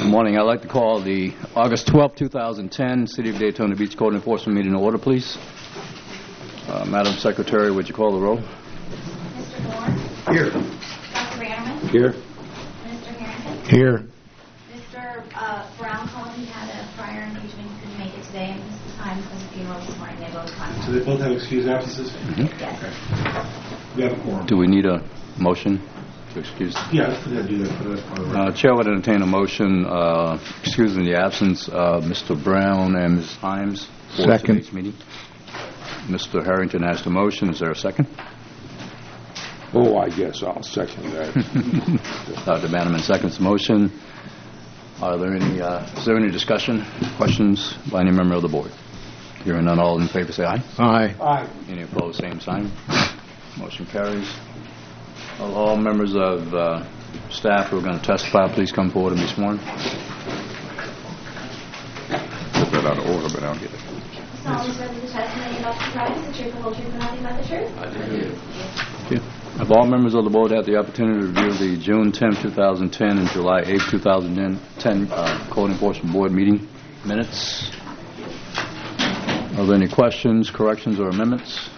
Morning. I'd like to call the August 12, 2010 City of Daytona Beach Code Enforcement meeting to order, please. Madam Secretary, would you call the roll? Mr. Moore? Here. Dr. Bannerman? Here. Mr. Harrington? Here. Mr. Brown called. He had a prior engagement. He couldn't make it today, and Mrs. Himes was a funeral this morning. They both contacted. So they both have excused absences? Yes. We have a quorum. Do we need a motion to excuse? Yeah, let's do that for that part of the Chair would entertain a motion excusing the absence of Mr. Brown and Ms. Himes for Second. today's meeting. Mr. Harrington has the motion. Is there a second? Oh, I guess I'll second that. Dr. Bannerman seconds the motion. Is there any discussion, questions by any member of the board? Hearing none, all in favor say aye. Aye. Aye. Any opposed, same sign. Motion carries. All members of staff who are going to testify, please come forward and be sworn. Put that out of order, but I don't get it. Solemnly swear that the testimony about the trial is the truth, the whole truth, and nothing but the truth. I do. Thank you. Have all members of the board had the opportunity to review the June 10, 2010 and July 8, 2010 Code Enforcement Board meeting minutes? Are there any questions, corrections, or amendments?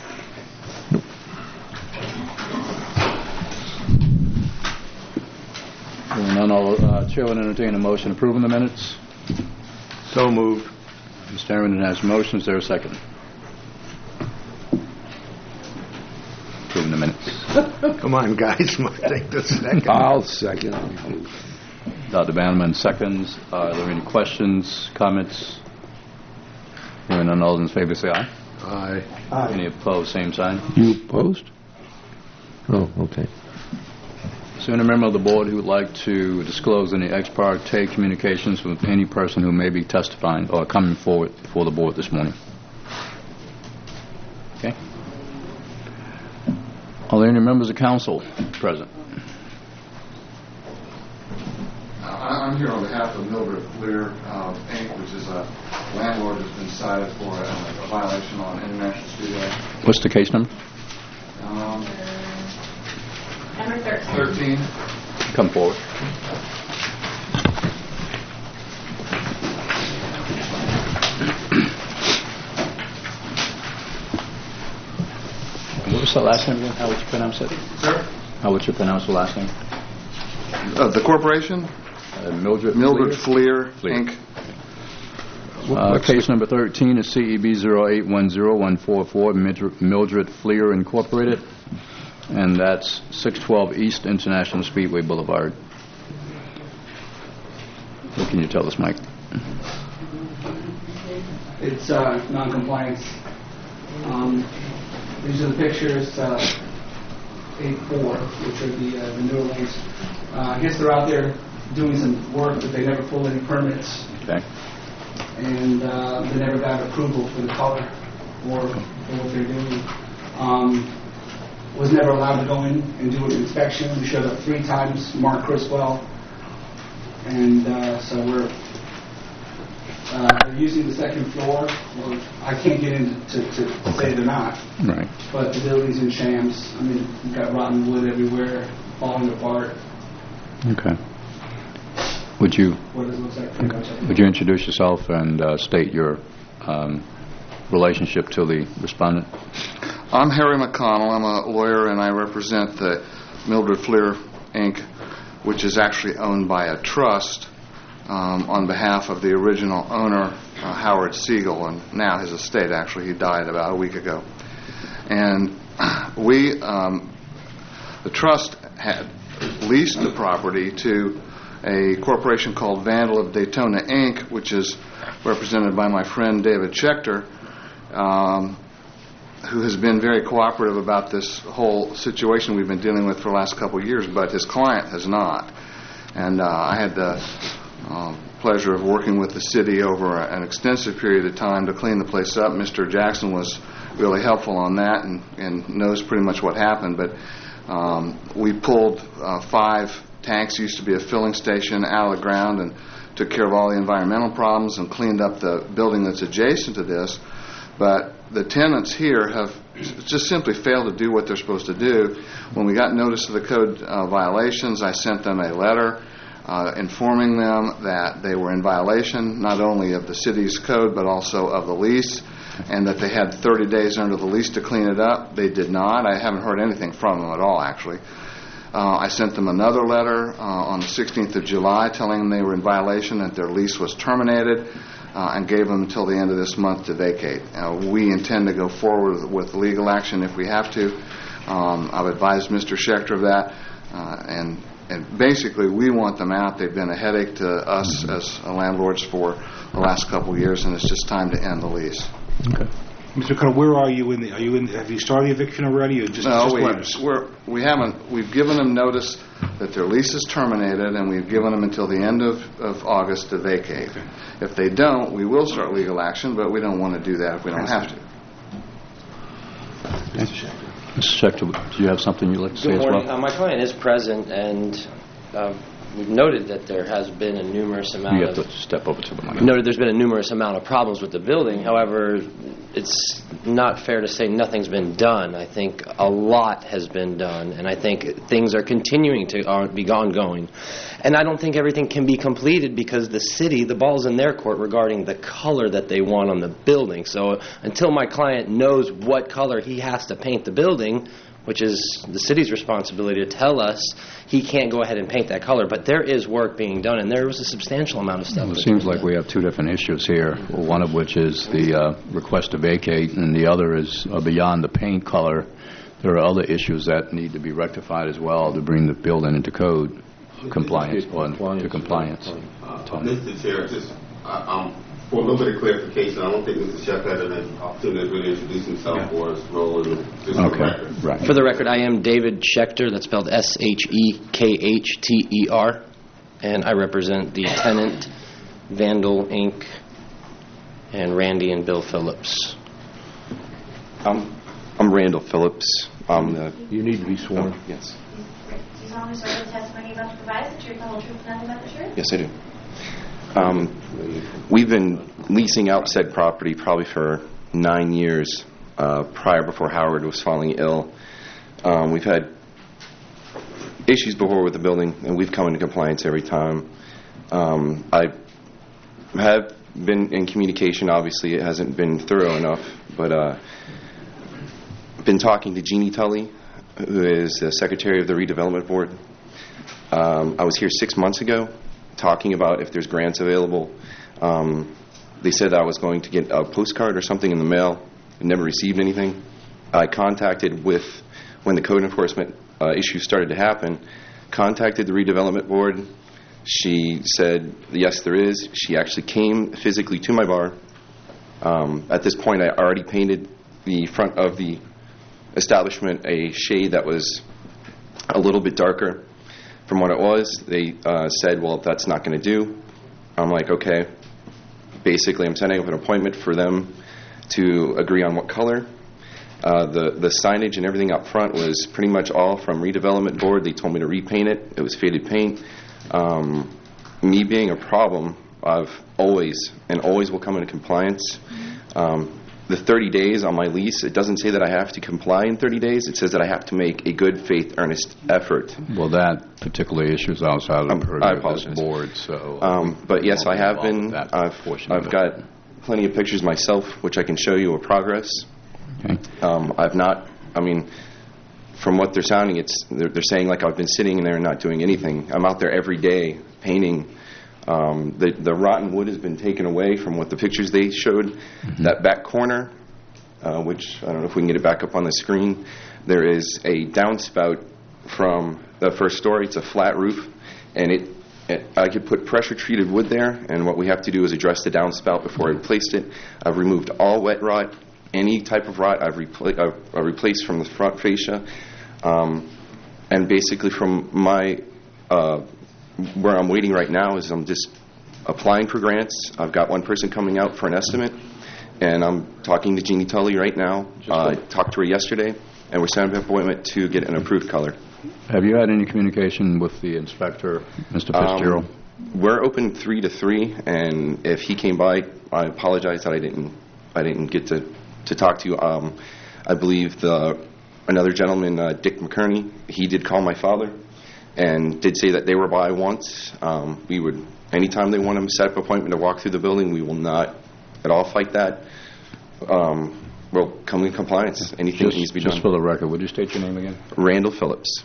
Hearing none, Chair would entertain a motion approving the minutes. So moved. Mr. Harrington has a motion. Is there a second? Approving the minutes. Come on, guys. Take the second. I'll second. Dr. Bannerman seconds. Are there any questions, comments? Hearing none, all in favor say aye. Aye. Any opposed, same sign. You opposed? Oh, okay. Is there any member of the board who would like to disclose any ex parte communications with any person who may be testifying or coming forward before the board this morning? Okay. Are there any members of council present? I'm here on behalf of Mildred Fleer, Inc., which is a landlord that's been cited for a violation on International Studio. What's the case number? Number 13. 13. Come forward. What was the last name again? How would you pronounce it? Sir? How would you pronounce the last name? The corporation? Mildred Fleer, Fleer. Inc. Case number 13 is CEB 0810144, Mildred Fleer Incorporated, and that's 612 East International Speedway Boulevard. What can you tell us, Mike? It's non-compliance. These are the pictures, 8-4, which are the newer lanes. I guess they're out there doing some work, but they never pulled any permits. Okay. And they never got approval for the color or for what they're doing. Was never allowed to go in and do an inspection. We showed up 3 times, Mark Criswell, and so we're they're using the second floor. Well, I can't get into to say they're not, Right. but the building's in shams. I mean, you've got rotten wood everywhere, falling apart. Okay. Would you What it looks like pretty much everywhere. would you introduce yourself and state your relationship to the respondent? I'm Harry McConnell. I'm a lawyer, and I represent the Mildred Fleer, Inc., which is actually owned by a trust on behalf of the original owner, Howard Siegel, and now his estate, actually. He died about a week ago. And we, the trust had leased the property to a corporation called Vandal of Daytona, Inc., which is represented by my friend David Schechter, who has been very cooperative about this whole situation we've been dealing with for the last couple of years, but his client has not. And I had the pleasure of working with the city over an extensive period of time to clean the place up. Mr. Jackson was really helpful on that and knows pretty much what happened. But we pulled 5 tanks, used to be a filling station, out of the ground and took care of all the environmental problems and cleaned up the building that's adjacent to this. But the tenants here have just simply failed to do what they're supposed to do. When we got notice of the code violations, I sent them a letter informing them that they were in violation not only of the city's code but also of the lease, and that they had 30 days under the lease to clean it up. They did not. I haven't heard anything from them at all, actually. I sent them another letter on the 16th of July telling them they were in violation, that their lease was terminated, and gave them until the end of this month to vacate. We intend to go forward with legal action if we have to. I've advised Mr. Schechter of that, and basically we want them out. They've been a headache to us as landlords for the last couple of years, and it's just time to end the lease. Okay. Mr. Connell, where are you have you started the eviction already, or just letters? We haven't. We've given them notice that their lease is terminated, and we've given them until the end of August to vacate. Okay. If they don't, we will start legal action, but we don't want to do that if we don't have to. Mr. Schechter, do you have something you'd like to say Good as morning. well? My client is present, and we've noted that there has been a numerous amount You have of... to step over to the mic. Noted there's been a numerous amount of problems with the building. However, it's not fair to say nothing's been done. I think a lot has been done, and I think things are continuing to be ongoing. And I don't think everything can be completed because the city, the ball's in their court regarding the color that they want on the building. So until my client knows what color he has to paint the building, which is the city's responsibility to tell us, he can't go ahead and paint that color. But there is work being done, and there was a substantial amount of stuff. Well, it seems like we have two different issues here, one of which is the request to vacate, and the other is beyond the paint color. There are other issues that need to be rectified as well to bring the building into code compliance. Mr. Chair, for a little bit of clarification, I don't think Mr. Schechter had an opportunity to really introduce himself or his role in the record. Right. For the record, I am David Schechter, that's spelled Schechter, and I represent the tenant, Vandal Inc., and Randy and Bill Phillips. I'm Randall Phillips. You need to be sworn. Yes. Do you solemnly swear the testimony you're about to provide is the truth, the whole truth, and nothing but the truth? Yes, I do. We've been leasing out said property probably for 9 years before Howard was falling ill. We've had issues before with the building, and we've come into compliance every time. I have been in communication. Obviously, it hasn't been thorough enough, but I've been talking to Jeannie Tully, who is the secretary of the redevelopment board. I was here 6 months ago talking about if there's grants available. They said I was going to get a postcard or something in the mail. I never received anything. I contacted when the code enforcement issues started to happen, contacted the redevelopment board. She said, yes, there is. She actually came physically to my bar. At this point, I already painted the front of the establishment a shade that was a little bit darker from what it was. They said, well, that's not going to do. I'm like, okay. Basically, I'm setting up an appointment for them to agree on what color. The signage and everything up front was pretty much all from redevelopment board. They told me to repaint it. It was faded paint. Me being a problem, I've always will come into compliance. The 30 days on my lease, it doesn't say that I have to comply in 30 days. It says that I have to make a good faith, earnest effort. Well, that particular issue is outside of the purview of this board, so... but yes, I have been. I've got plenty of pictures myself, which I can show you of progress. Okay. I've not, from what they're sounding, they're saying like I've been sitting in there and not doing anything. I'm out there every day painting. The rotten wood has been taken away from what the pictures they showed. Mm-hmm. That back corner, which I don't know if we can get it back up on the screen, there is a downspout from the first story. It's a flat roof, and I could put pressure-treated wood there, and what we have to do is address the downspout before I replaced it. I've removed all wet rot. Any type of rot I've replaced from the front fascia. And basically from my... where I'm waiting right now is I'm just applying for grants. I've got one person coming out for an estimate, and I'm talking to Jeannie Tully right now. I talked to her yesterday, and we're setting up an appointment to get an approved color. Have you had any communication with the inspector, Mr. Fitzgerald? We're open 3 to 3, and if he came by, I apologize that I didn't get to talk to you. I believe another gentleman, Dick McKerney, he did call my father. and did say that they were by once. We would, anytime they want to set up an appointment to walk through the building, we will not at all fight that. We'll come in compliance. Anything that needs to be done. Just for the record, would you state your name again? Randall Phillips.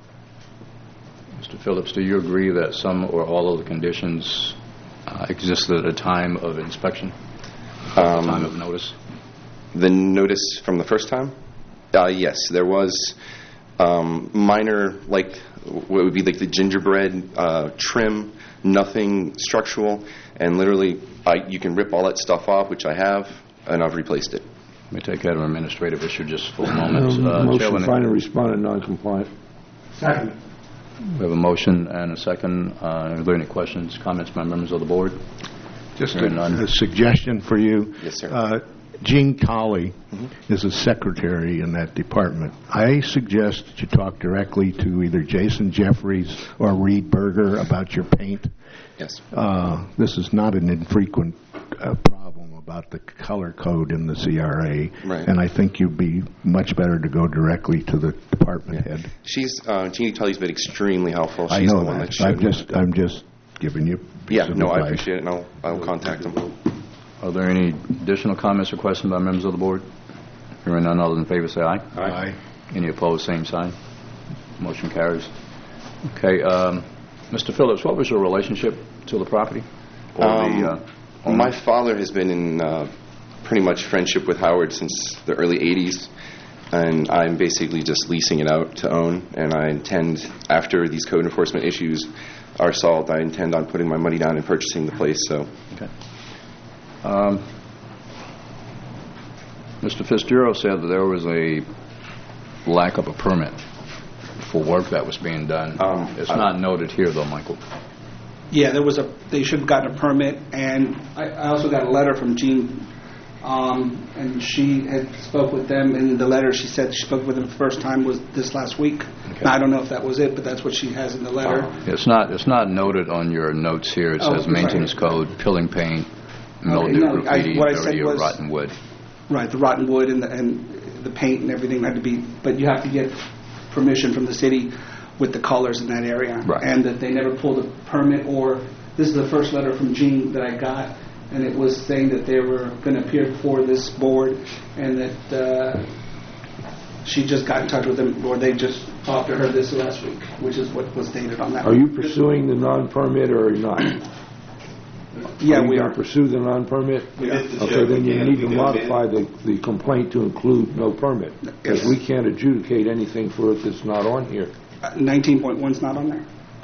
Mr. Phillips, do you agree that some or all of the conditions existed at the time of inspection, at the time of notice? The notice from the first time? Yes, there was minor, like what would be like the gingerbread trim, nothing structural, and literally you can rip all that stuff off, which I have, and I've replaced it. Let me take that an administrative issue just for a moment. Motion Chairman, to find a respondent non-compliant. Second. we have a motion and a second. Are there any questions, comments by members of the board? Just Hearing none. a suggestion for you. Yes, sir. Gene Colley is a secretary in that department. I suggest that you talk directly to either Jason Jeffries or Reed Berger about your paint. Yes. This is not an infrequent problem about the color code in the CRA, Right. and I think you'd be much better to go directly to the department head. She's Jeannie Tully's been extremely helpful. I She's know the one that that. I'm just giving you. Yeah, some no, I advice. appreciate it, and I will contact them. Are there any additional comments or questions by members of the board? Hearing none, all those in favor say aye. Aye. Any opposed, same sign. Motion carries. Okay, Mr. Phillips, what was your relationship to the property? Or the owner? My father has been in pretty much friendship with Howard since the early 80s, and I'm basically just leasing it out to own, and I intend, after these code enforcement issues are solved, I intend on putting my money down and purchasing the place. So. Okay. Mr. Fitzgerald said that there was a lack of a permit for work that was being done. It's not noted here, though, Michael. Yeah, they should have gotten a permit, and I also got a letter from Jean, and she had spoke with them. In the letter, she said she spoke with them the first time was this last week. Okay. Now, I don't know if that was it, but that's what she has in the letter. It's not noted on your notes here. It says sorry. maintenance code, pilling paint, mildew, no, graffiti, what I said dirty or was- rotten wood. Right, the rotten wood and the paint and everything had to be, but you have to get permission from the city with the colors in that area. Right. And that they never pulled a permit, or this is the first letter from Jean that I got, and it was saying that they were going to appear before this board, and that she just got in touch with them, or they just talked to her this last week, which is what was stated on that. Are you pursuing the non-permit or not? Yeah, you we gonna are. pursue the non-permit? Okay, then you need to modify the complaint to include no permit. Because we can't adjudicate anything for it that's not on here. 19.1's not on there?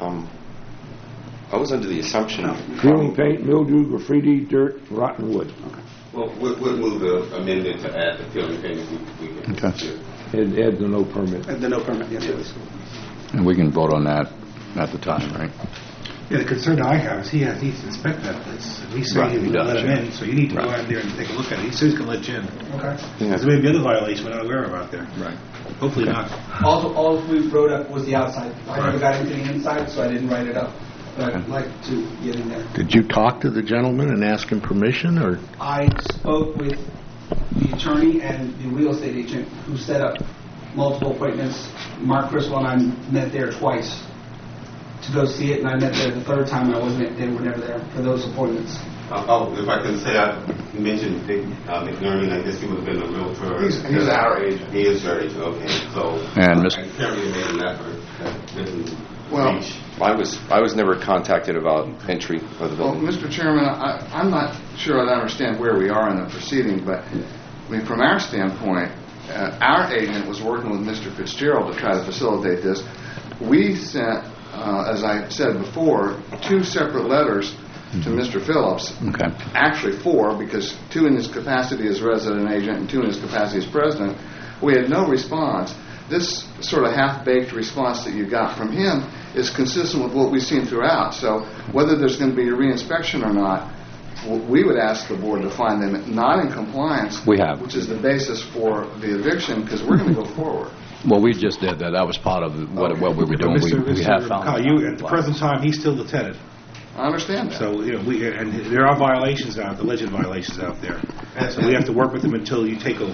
I was under the assumption. Peeling paint, mildew, graffiti, dirt, rotten wood. Well, we'll move the amendment to add the filling paint if we can. Okay. And add the no permit. The no permit, yes, it is. And we can vote on that at the time, right? Yeah, the concern I have is he needs to inspect that place. We say Right, he he would does, let him yeah. in, so you need to go Right. out there and take a look at it. He says he's going to let you in. Okay. There's maybe other violation we're not aware of out there. Right. Hopefully not. All we wrote up was the outside. I never got into the inside, so I didn't write it up. But I'd like to get in there. Did you talk to the gentleman and ask him permission, or? I spoke with the attorney and the real estate agent who set up multiple appointments. Mark Criswell and I met there twice to go see it, and I met there the third time. They were never there for those appointments. If I can say, I mentioned Dick McNerney, I guess he would have been a realtor. He's our agent. He is your agent, okay. So And I Mr. apparently made an effort that didn't Well, reach. I was never contacted about entry of the Well, building. Mr. Chairman, I'm not sure I understand where we are in the proceeding, but I mean, from our standpoint, our agent was working with Mr. Fitzgerald to try to facilitate this. We sent, as I said before, 2 separate letters to Mr. Phillips. Okay. Actually 4, because 2 in his capacity as resident agent and 2 in his capacity as president. We had no response. This sort of half-baked response that you got from him is consistent with what we've seen throughout. So whether there's going to be a reinspection or not, we would ask the board to find them not in compliance, We have. which is the basis for the eviction, because we're going to go forward. Well, we just did that. That was part of what we were doing. We have found. Kyle, at the present time, he's still the tenant. I understand that. So, and there are violations alleged violations out there. So we have to work with him until you take over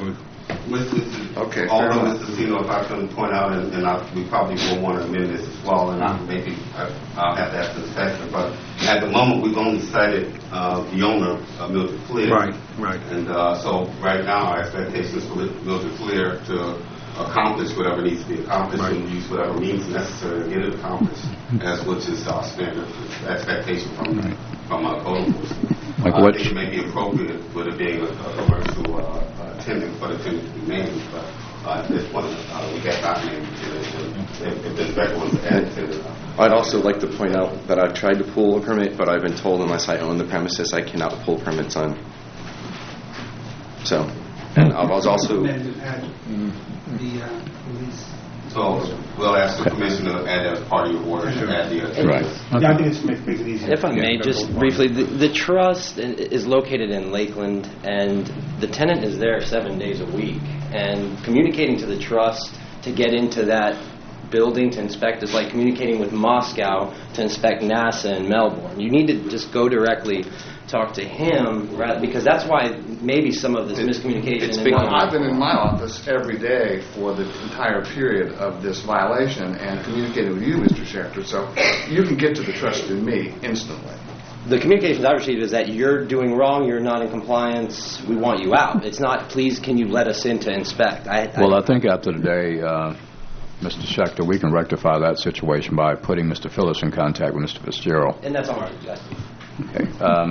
Okay, fair Although, enough. Mr. Zeno, if I can point out, we probably will want to amend this as well, and I'll have to ask the inspector, but at the moment, we've only cited the owner, Mildred Fleer. Right. And so right now, our expectation is for Mildred Fleer to accomplish whatever needs to be accomplished and use whatever means necessary to get it accomplished, as which is our standard expectation from our code enforcement. I think it may be appropriate with it being a commercial tenant for the tenant to be named, but at this point, we have not named it. If the inspector wants to add to it. I'd also like to point out that I've tried to pull a permit, but I've been told unless I own the premises, I cannot pull permits on. So, and I was also... So we'll ask the commissioner to add that as part of your order to add the... Right. Yeah, I think it makes it easier. If I may, just briefly, the trust is located in Lakeland, and the tenant is there 7 days a week. And communicating to the trust to get into that building to inspect is like communicating with Moscow to inspect NASA in Melbourne. You need to just go directly talk to him, because that's why maybe some of this miscommunication. I've been in my office every day for the entire period of this violation and communicated with you, Mr. Schechter, so you can get to the trust in me instantly. The communications I received is that you're doing wrong, you're not in compliance, we want you out. It's not, please, can you let us in to inspect? I think after today, Mr. Schechter, we can rectify that situation by putting Mr. Phillips in contact with Mr. Fitzgerald. And that's all right, Justin. Okay.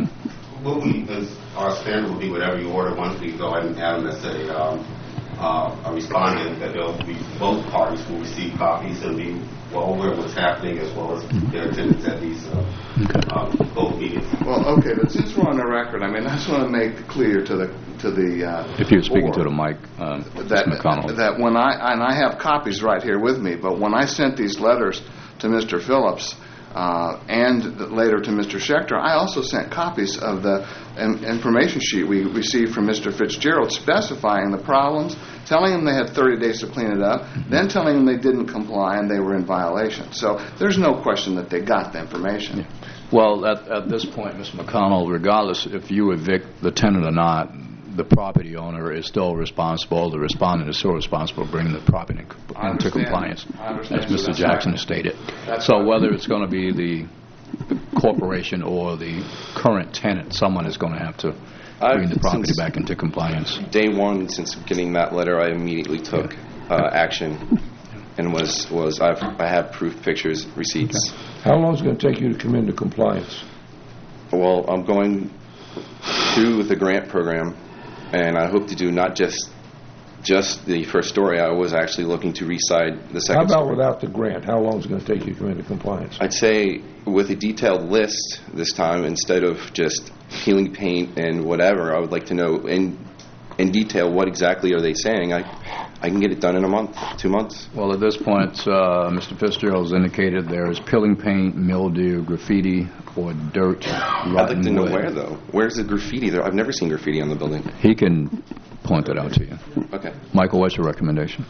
Our standard will be whatever you order. Once we go ahead and add them as a respondent, that both parties will receive copies and be well aware of what's happening, as well as their attendance at these both meetings. Well, okay, but since we're on the record, I just want to make clear to the if you're speaking to the mic, that McConnell, that when I have copies right here with me, but when I sent these letters to Mr. Phillips. And later to Mr. Schechter, I also sent copies of the information sheet we received from Mr. Fitzgerald specifying the problems, telling them they had 30 days to clean it up, then telling them they didn't comply and they were in violation. So there's no question that they got the information. Yeah. Well, at this point, Mr. McConnell, regardless if you evict the tenant or not, the property owner is still responsible, the respondent is still responsible for bringing the property into compliance, as Mr. Jackson has stated. So whether it's going to be the corporation or the current tenant, someone is going to have to bring the property back into compliance. Day one, since getting that letter, I immediately took action and I have proof, pictures, receipts. Okay. How long is it going to take you to come into compliance? Well, I'm going through the grant program. And I hope to do not just the first story. I was actually looking to reside the second story. How about without the grant? How long is it going to take you to come into compliance? I'd say with a detailed list this time, instead of just peeling paint and whatever, I would like to know in detail what exactly are they saying. I can get it done in a month, 2 months. Well, at this point, Mr. Fitzgerald has indicated there is peeling paint, mildew, graffiti, or dirt. I'd like to know where, though. Where's the graffiti there? I've never seen graffiti on the building. He can point it out to you. Okay. Michael, what's your recommendation?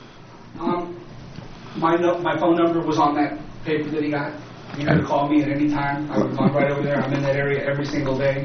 My phone number was on that paper that he got. You can call me at any time. I would come right over there. I'm in that area every single day.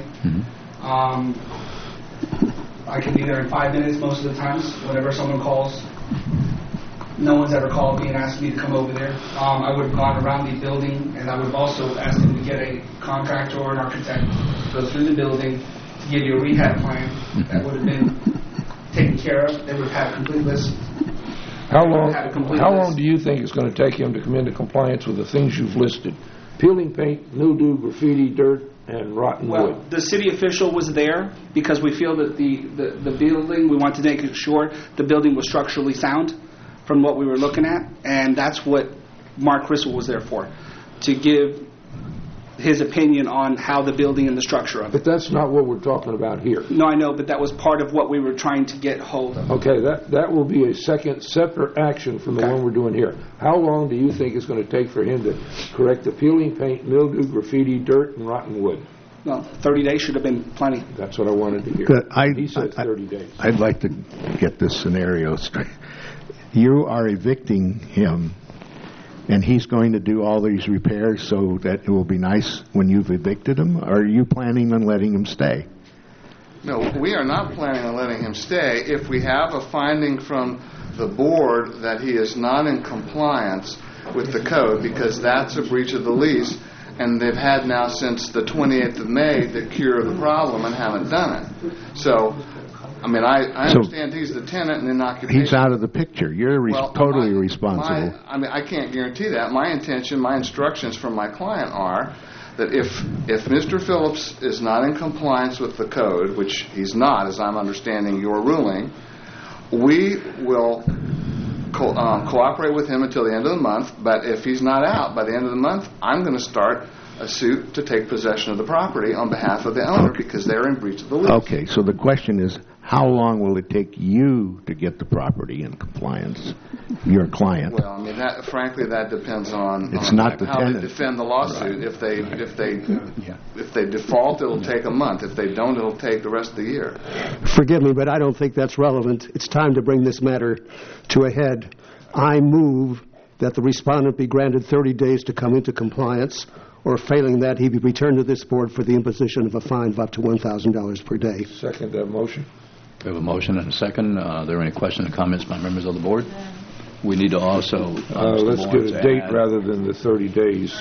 I can be there in 5 minutes most of the times, whenever someone calls. No one's ever called me and asked me to come over there. I would have gone around the building, and I would have also asked him to get a contractor or an architect to go through the building to give you a rehab plan that would have been taken care of. They would have had a complete list. How long do you think it's going to take him to come into compliance with the things you've listed? Peeling paint, mildew, graffiti, dirt, and rotten wood. The city official was there because we feel that the building, we want to make sure the building was structurally sound from what we were looking at, and that's what Mark Crystal was there for, to give his opinion on how the building and the structure of it. But that's not what we're talking about here. No, I know, but that was part of what we were trying to get hold of. Okay, that will be a second separate action from the one we're doing here. How long do you think it's going to take for him to correct the peeling paint, mildew, graffiti, dirt, and rotten wood? Well, 30 days should have been plenty. That's what I wanted to hear. He said 30 days. I'd like to get this scenario straight. You are evicting him, and he's going to do all these repairs so that it will be nice when you've evicted him? Or are you planning on letting him stay? No, we are not planning on letting him stay. If we have a finding from the board that he is not in compliance with the code, because that's a breach of the lease, and they've had now since the 28th of May to cure the problem and haven't done it. So, I mean, I understand he's the tenant and in occupation. He's out of the picture. You're totally responsible. I mean, I can't guarantee that. My intention, my instructions from my client are that if Mr. Phillips is not in compliance with the code, which he's not, as I'm understanding your ruling, we will cooperate with him until the end of the month. But if he's not out by the end of the month, I'm going to start a suit to take possession of the property on behalf of the owner because they're in breach of the lease. Okay, so the question is, how long will it take you to get the property in compliance, your client? Well, I mean, frankly, that depends on not the how tenant. they defend the lawsuit. Right. If they default, it'll take a month. If they don't, it'll take the rest of the year. Forgive me, but I don't think that's relevant. It's time to bring this matter to a head. I move that the respondent be granted 30 days to come into compliance, or failing that, he be returned to this board for the imposition of a fine of up to $1,000 per day. Second that motion. We have a motion and a second. Are there any questions or comments by members of the board? We need to also... let's get a date rather than the 30 days.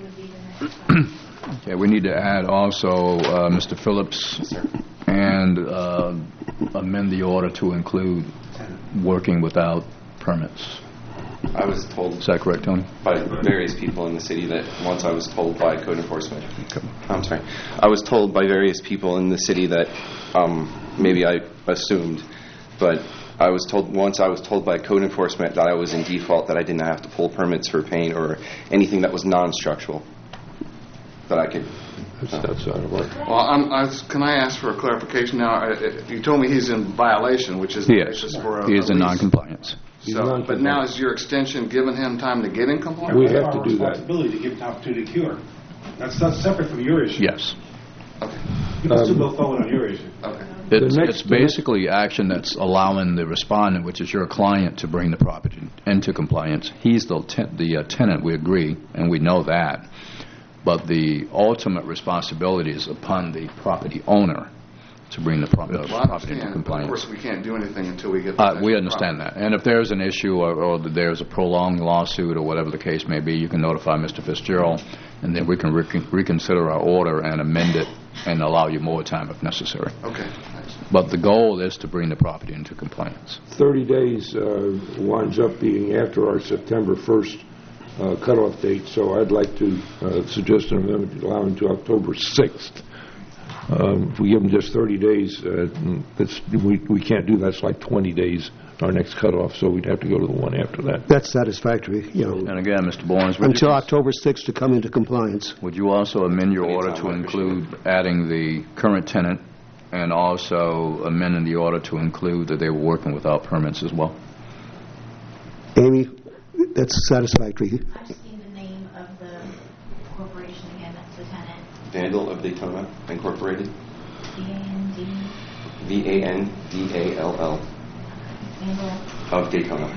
Okay, we need to add also Mr. Phillips and amend the order to include working without permits. I was told... Is that correct, Tony? By various people in the city that once I was told by code enforcement... I'm sorry. I was told by various people in the city that maybe I assumed, but I was told by code enforcement that I was in default, that I didn't have to pull permits for paint or anything that was non-structural. That I could... That's out of order. Well, can I ask for a clarification now? You told me he's in violation, which is the basis for a He is in lease. non-compliance. So, but now is your extension giving him time to get in compliance? We have to do that. Responsibility to give him an opportunity to cure. That's separate from your issue. Yes. Okay. You can still go forward on your issue. Okay. It's basically action that's allowing the respondent, which is your client, to bring the property into compliance. He's the tenant, we agree, and we know that. But the ultimate responsibility is upon the property owner to bring the property into compliance. Of course, we can't do anything until we get we understand that. And if there's an issue or there's a prolonged lawsuit or whatever the case may be, you can notify Mr. Fitzgerald, and then we can reconsider our order and amend it and allow you more time if necessary. Okay. Thanks. But the goal is to bring the property into compliance. 30 days winds up being after our September 1st cutoff date, so I'd like to suggest an amendment to allow him to October 6th. If we give them just 30 days, we can't do that. It's like 20 days, our next cutoff, so we'd have to go to the one after that. That's satisfactory. And again, Mr. Borns, until October 6th to come into compliance. Would you also amend your order to include adding the current tenant and also amending the order to include that they were working without permits as well? Amy, that's satisfactory. I just need the name of the corporation again, that's the tenant. Vandal of Daytona Incorporated. V-A-N-D. V-A-N-D-A-L-L. Vandal. Of Daytona.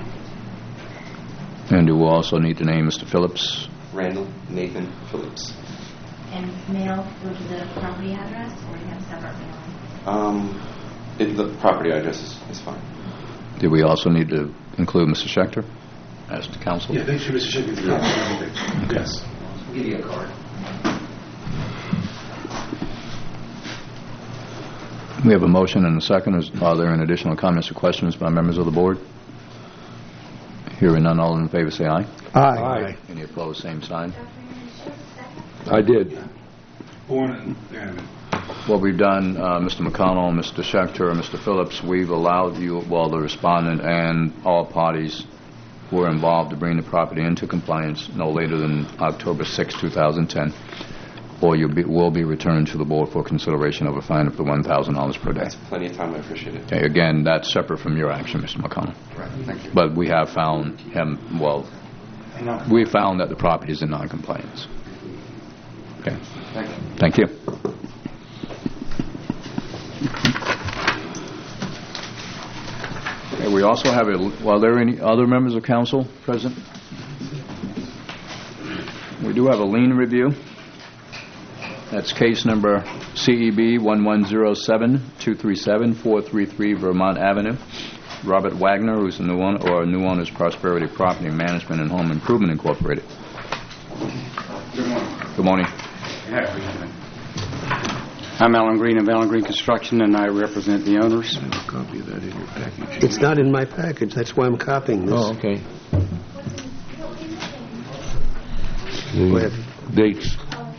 And do we also need to name Mr. Phillips? Randall Nathan Phillips. And mail go to the property address, or do you have separate mailing? The property address is fine. Do we also need to include Mr. Schechter as to counsel? Yeah, make sure Mr. Schechter is counsel. Yes. I'll give you a card. We have a motion and a second. Are there any additional comments or questions by members of the board? Hearing none, all in favor say aye. Aye. Any opposed, same sign. I did. What we've done, Mr. McConnell, Mr. Schechter, and Mr. Phillips, we've allowed you, the respondent and all parties who were involved, to bring the property into compliance no later than October 6, 2010, or you will be returned to the board for consideration of a fine of the $1,000 per day. That's plenty of time. I appreciate it. Okay, again, that's separate from your action, Mr. McConnell. Right. Thank you. But we have found him, we found that the property is in non-compliance. Okay. Thank you. Thank you. Okay, we also have are there any other members of council present? We do have a lien review. That's case number CEB 1107-237-433 Vermont Avenue. Robert Wagner, who's the new owner, or New Owners Prosperity Property Management and Home Improvement Incorporated. Good morning. Good morning. I'm Alan Green of Alan Green Construction, and I represent the owners. I have a copy of that in your package. It's not in my package. That's why I'm copying this. Oh, okay. Go ahead. Dates.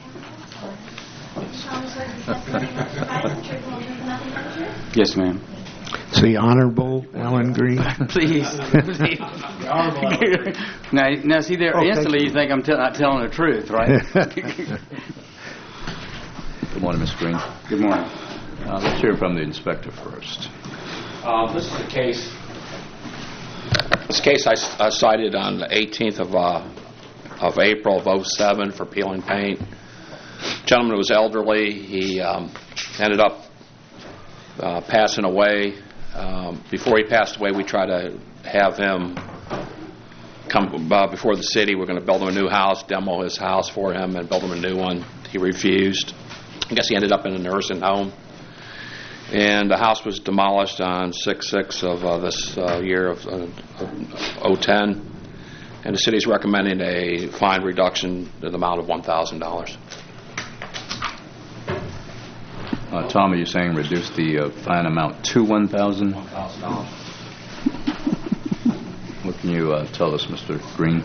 Yes, ma'am. The Honorable Alan Green. Please. now, see there. Instantly, you think I'm not telling the truth, right? Good morning, Mr. Green. Good morning. Let's hear from the inspector first. This is a case. This case I cited on the 18th of April of '07 for peeling paint. Gentleman was elderly. He ended up passing away. Before he passed away, we tried to have him come before the city. We're going to build him a new house, demo his house for him, and build him a new one. He refused. I guess he ended up in a nursing home. And the house was demolished on 6/6 of this year of 2010. And the city's recommending a fine reduction to the amount of $1,000. Tom, are you saying reduce the fine amount to $1,000? $1,000. What can you tell us, Mr. Green?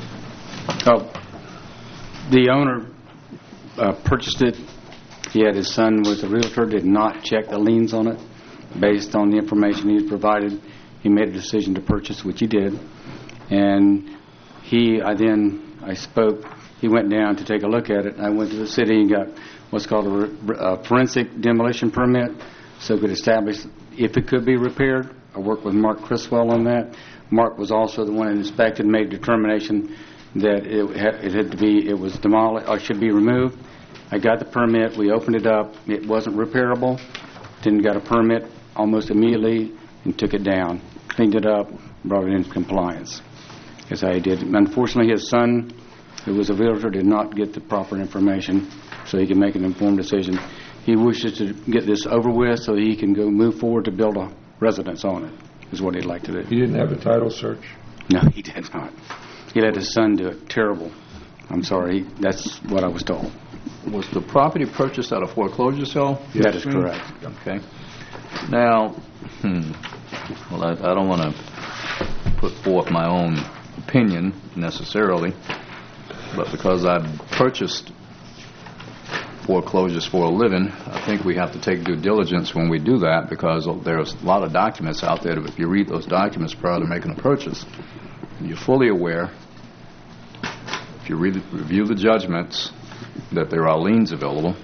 The owner purchased it. He had his son with a realtor, did not check the liens on it. Based on the information he was provided, he made a decision to purchase, which he did. And I spoke, he went down to take a look at it. I went to the city and got what's called a forensic demolition permit, so could establish if it could be repaired. I worked with Mark Criswell on that. Mark was also the one that inspected and made a determination that it was demolished or should be removed. I got the permit. We opened it up. It wasn't repairable. Then got a permit almost immediately and took it down. Cleaned it up, brought it into compliance. As I did. Unfortunately, his son, who was a realtor, did not get the proper information so he could make an informed decision. He wishes to get this over with so he can go move forward to build a residence on it, is what he'd like to do. He didn't have a title search? No, he did not. He let his son do it. Terrible. I'm sorry. That's what I was told. Was the property purchased out of foreclosure sale? That is correct. Okay. Now, well, I don't want to put forth my own opinion necessarily, but because I've purchased foreclosures for a living, I think we have to take due diligence when we do that, because there's a lot of documents out there that if you read those documents prior to making a purchase, you're fully aware, if you review the judgments, that there are liens available.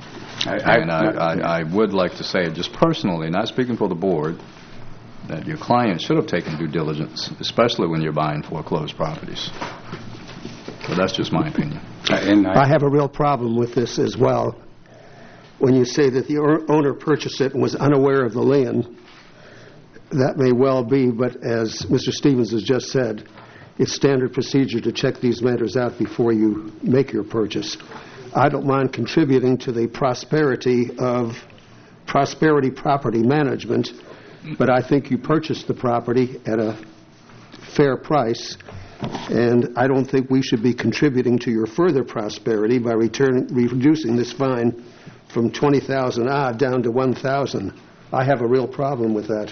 I would like to say, just personally, not speaking for the board, that your client should have taken due diligence, especially when you're buying foreclosed properties. So that's just my opinion. I have a real problem with this as well. When you say that the owner purchased it and was unaware of the lien, that may well be, but as Mr. Stevens has just said, it's standard procedure to check these matters out before you make your purchase. I don't mind contributing to the prosperity of Prosperity Property Management, but I think you purchased the property at a fair price, and I don't think we should be contributing to your further prosperity by reducing this fine from $20,000 odd down to $1,000. I have a real problem with that.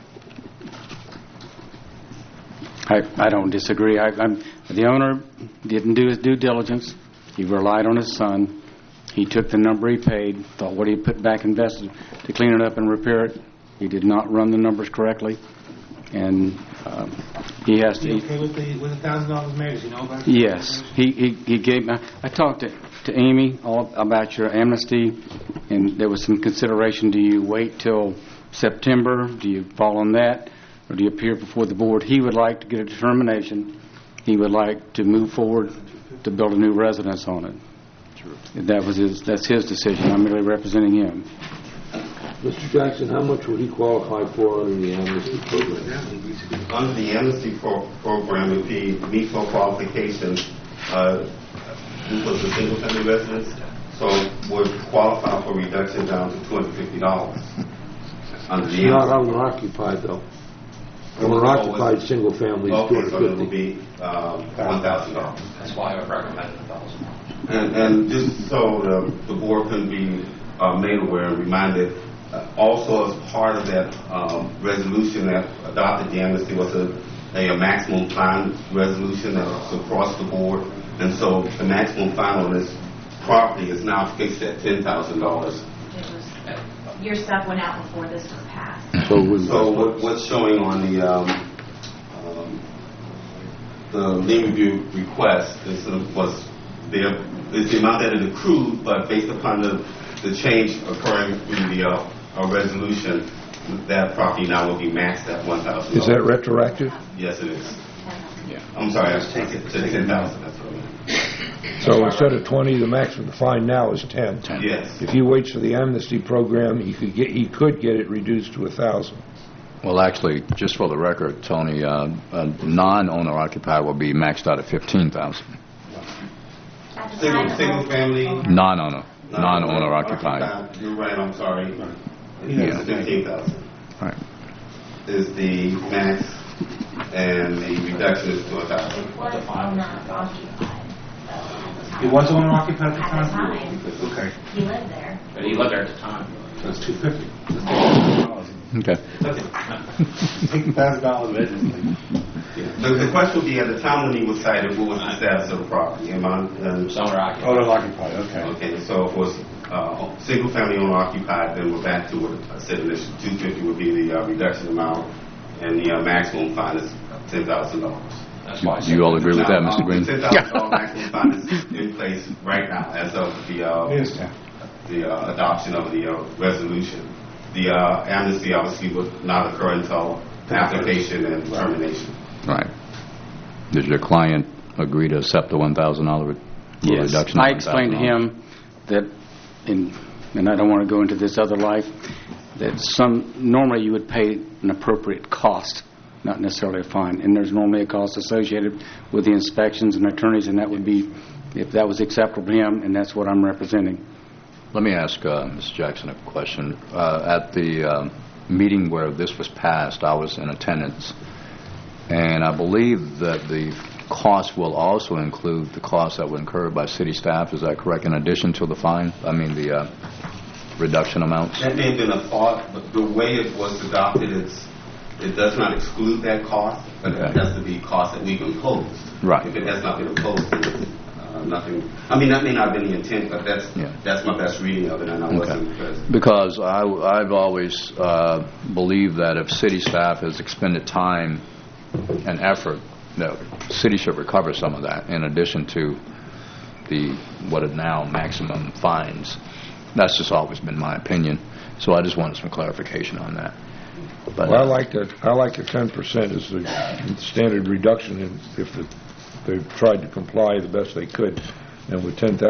I don't disagree. The owner didn't do his due diligence. He relied on his son. He took the number he paid, thought what he put back invested to clean it up and repair it. He did not run the numbers correctly, and he has to. Is he okay with $1,000 made? Does he know about it? Yes, he gave. I talked to Amy all about your amnesty, and there was some consideration. Do you wait till September? Do you fall on that, or do you appear before the board? He would like to get a determination. He would like to move forward to build a new residence on it. That's his decision. I'm merely representing him. Mr. Jackson, how much would he qualify for under the amnesty program? Under the amnesty program, if he meets all qualifications, this was a single-family residence, So would qualify for reduction down to $250 under It's the not amnesty. owner-occupied, though. Owner-occupied single family is Okay, so it will $250. be $1,000. That's why I recommended $1,000. And just so the board can be made aware and reminded, also as part of that resolution that adopted the amnesty was a maximum fine resolution that was across the board. And so the maximum fine on this property is now fixed at $10,000. Your stuff went out before this was passed. So what's showing on the lien review request is the amount that it accrued, but based upon the change occurring through the resolution, that property now will be maxed at $1,000. Is that retroactive? Yes, it is. Yeah. I'm sorry, I was taking to 10,000. That's what I mean. So instead of 20, the maximum fine now is 10. Yes. If he waits for the amnesty program, he could get it reduced to 1,000. Well, actually, just for the record, Tony, a non-owner occupied will be maxed out at $15,000. Single family. Non-owner occupied. You're right. I'm sorry. Yeah. It's 15,000. Right. Is the max, and the reduction is to 1,000. He was owner occupied at the At the time? time. Okay. He lived there. But he lived there at the time. That's $250. Okay. Take $1,000 business. The question would be, at the time when he was cited, what was the status of the property? Owner occupied. Owner occupied, okay. Okay, so if it was single family owner occupied, then we're back to what I said initially. $250 would be the reduction amount, and the maximum fine is $10,000. That's why I said You all agree with that, Now, Mr. Green? The $10,000 maximum fine is in place right now as of the adoption of the resolution. The amnesty obviously would not occur until application and termination. Right. Did your client agree to accept the $1,000 Yes. reduction? I explained to him that, and I don't want to go into this other life, that normally you would pay an appropriate cost, not necessarily a fine. And there's normally a cost associated with the inspections and attorneys, and that would be, if that was acceptable to him, and that's what I'm representing. Let me ask Mr. Jackson a question. At the meeting where this was passed, I was in attendance, and I believe that the cost will also include the costs that were incurred by city staff. Is that correct? In addition to the fine, the reduction amounts? That may have been a thought, but the way it was adopted, it does not exclude that cost, but it has to be cost that we've imposed. Right. If it has not been imposed, then nothing. I mean, that may not have been the intent, but that's my best reading of it, and I wasn't present. Because I've always believed that if city staff has expended time and effort, the city should recover some of that in addition to what are now maximum fines. That's just always been my opinion. So I just wanted some clarification on that. But Well, I like the 10% as the standard reduction if they've tried to comply the best they could. And with $10,000,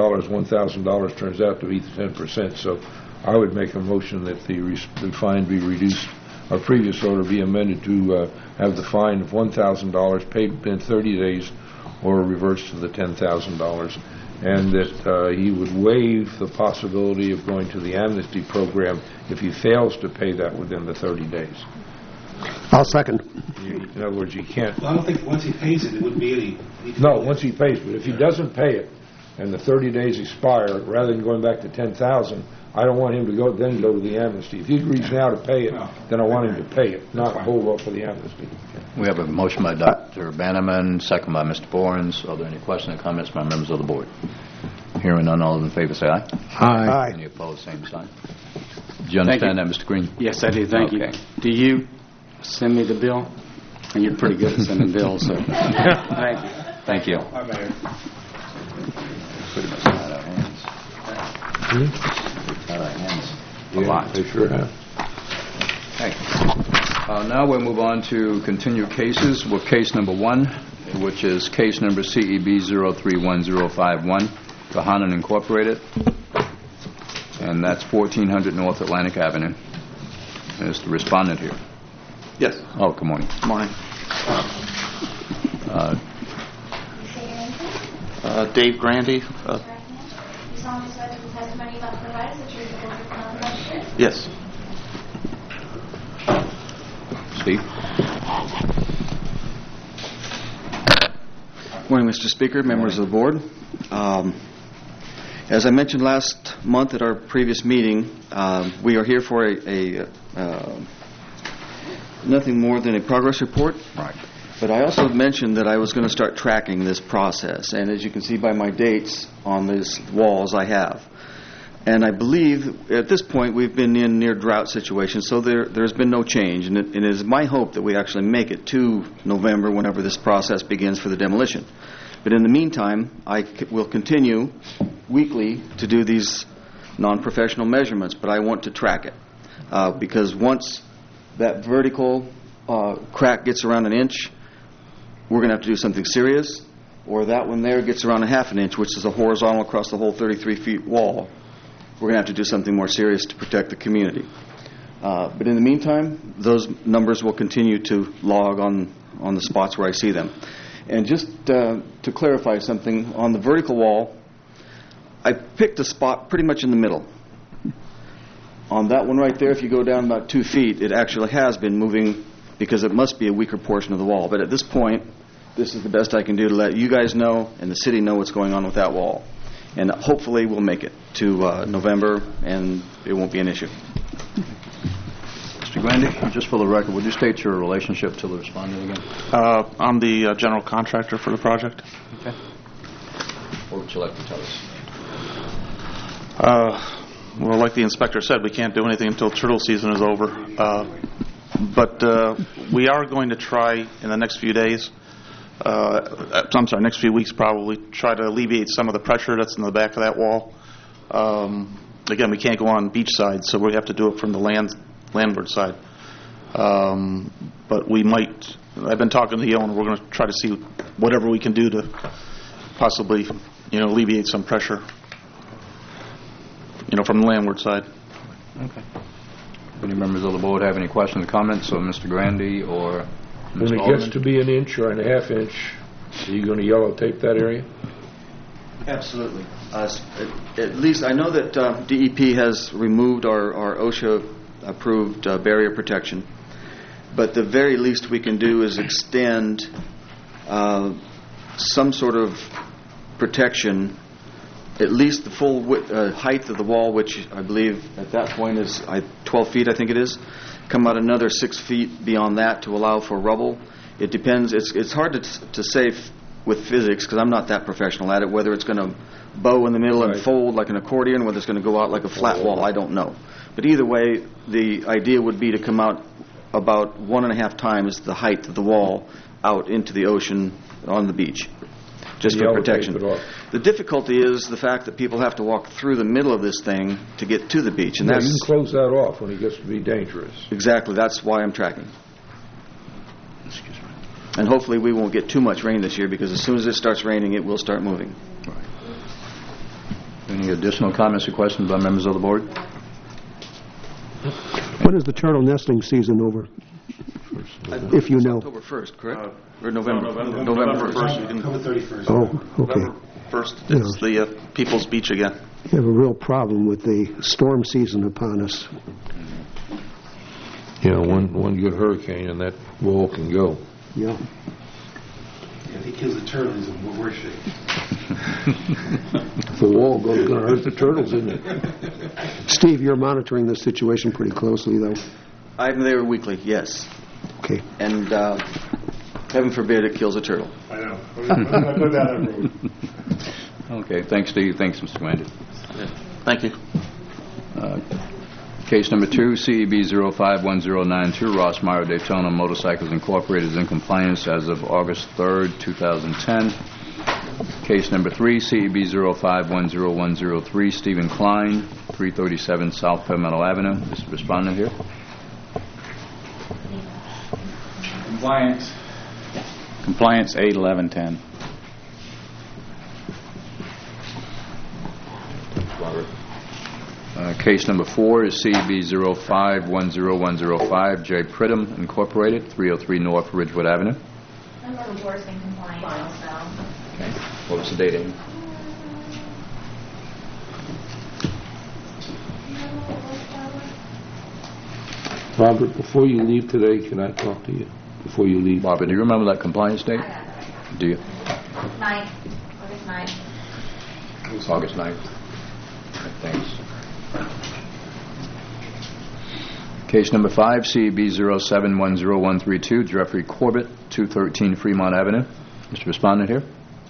$1,000 turns out to be 10%. So I would make a motion that the fine be reduced. Our previous order be amended to have the fine of $1,000 paid within 30 days or reverts to the $10,000. And that he would waive the possibility of going to the amnesty program if he fails to pay that within the 30 days. I'll second. In other words, you can't... Well, I don't think once he pays it, it wouldn't be any... No, once he pays, but if he doesn't pay it and the 30 days expire, rather than going back to 10,000, I don't want him to go to the amnesty. If he agrees now to pay it, then I want him to pay it, not hold up for the amnesty. we have a motion by Dr. Bannerman, second by Mr. Borens. Are there any questions or comments by members of the board? Hearing none, all those in favor say aye. Aye. Any opposed, same sign. Do you understand that, Mr. Green? Yes, I do. Thank you. Okay. Do you send me the bill? And you're pretty good at sending bills, so thank you. Thank you. Hi, Mayor. Put it beside our hands. Beside our hands. A lot. They sure have. Okay. Now we'll move on to continued cases with case number 1, which is case number CEB 031051, Kahanan Incorporated, and that's 1400 North Atlantic Avenue. Is the respondent here? Yes. Oh, good morning. Good morning. Dave Grandy. You solemnly swear Yes. Steve? Morning, Mr. Speaker, members of the board. As I mentioned last month at our previous meeting, we are here for nothing more than a progress report. Right. But I also mentioned that I was going to start tracking this process, and as you can see by my dates on these walls I have. And I believe at this point we've been in near drought situation, so there's been no change. And it is my hope that we actually make it to November whenever this process begins for the demolition. But in the meantime, I will continue weekly to do these non-professional measurements, but I want to track it. Because once that vertical crack gets around an inch, we're going to have to do something serious, or that one there gets around a half an inch, which is a horizontal across the whole 33-feet wall. We're going to have to do something more serious to protect the community. But in the meantime, those numbers will continue to log on the spots where I see them. And just to clarify something, on the vertical wall, I picked a spot pretty much in the middle. On that one right there, if you go down about 2 feet, it actually has been moving because it must be a weaker portion of the wall. But at this point, this is the best I can do to let you guys know and the city know what's going on with that wall. And hopefully we'll make it to November, and it won't be an issue. Mr. Grandy, just for the record, would you state your relationship to the respondent again? I'm the general contractor for the project. Okay. What would you like to tell us? Well, like the inspector said, we can't do anything until turtle season is over. But we are going to try in the next few days, next few weeks probably, try to alleviate some of the pressure that's in the back of that wall. Again, we can't go on beach side, so we have to do it from the landward side. But we might, I've been talking to the owner, we're going to try to see whatever we can do to possibly, alleviate some pressure, from the landward side. Okay. Any members of the board have any questions or comments of Mr. Grandy or Ms. When it gets to be an inch or a half inch, are you going to yellow tape that area? Absolutely. At least I know that DEP has removed our OSHA-approved barrier protection, but the very least we can do is extend some sort of protection, at least the full height of the wall, which I believe at that point is 12 feet, I think it is, come out another 6 feet beyond that to allow for rubble. It depends. It's hard to say with physics, because I'm not that professional at it, whether it's going to bow in the middle and fold like an accordion, whether it's going to go out like a flat wall, I don't know. But either way, the idea would be to come out about 1.5 times the height of the wall out into the ocean on the beach, just for protection. The difficulty is the fact that people have to walk through the middle of this thing to get to the beach. And you that's can close that off when it gets to be dangerous. Exactly. That's why I'm tracking. And hopefully we won't get too much rain this year, because as soon as it starts raining, it will start moving. Right. Any additional comments or questions by members of the board? When is the turtle nesting season over? If you know. October 1st, correct? Or November? November 1st. October 31st. Oh, okay. November 1st, it's the People's Beach again. You have a real problem with the storm season upon us. One good hurricane and that wall can go. Yeah. If he kills the turtle, he's in worse shape. The wall goes going to hurt the turtles, isn't it? Steve, you're monitoring the situation pretty closely, though. I'm there weekly, yes. Okay. And heaven forbid it kills a turtle. I know. I'm going to go down that road. Okay. Thanks, Steve. Thanks, Mr. Grandy. Thank you. Case number 2, CEB 051092, Ross Meyer Daytona Motorcycles Incorporated is in compliance as of August 3rd, 2010. Case number 3, CEB 0510-103, Stephen Klein, 337 South Palmetto Avenue. Is the respondent here? Compliance 8/11/10. Case number 4 is CEB 0510-105, J. Pridham Incorporated, 303 North Ridgewood Avenue. Number 4 is in compliance also. Okay. What was the date, Amy? Robert, before you leave today, can I talk to you? Before you leave. Barbara, do you remember that compliance date? Do you? 9th, August 9th. August 9th. Thanks. Case number 5, CB 0710132, Jeffrey Corbett, 213 Fremont Avenue. Mr. Respondent here.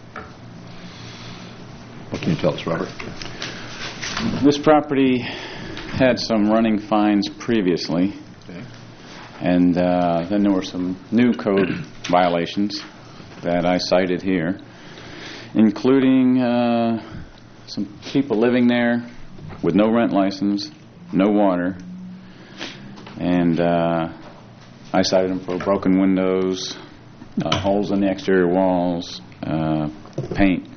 What can you tell us, Robert? This property had some running fines previously, and then there were some new code violations that I cited here, including some people living there with no rent license, no water, and I cited them for broken windows, holes in the exterior walls, paint.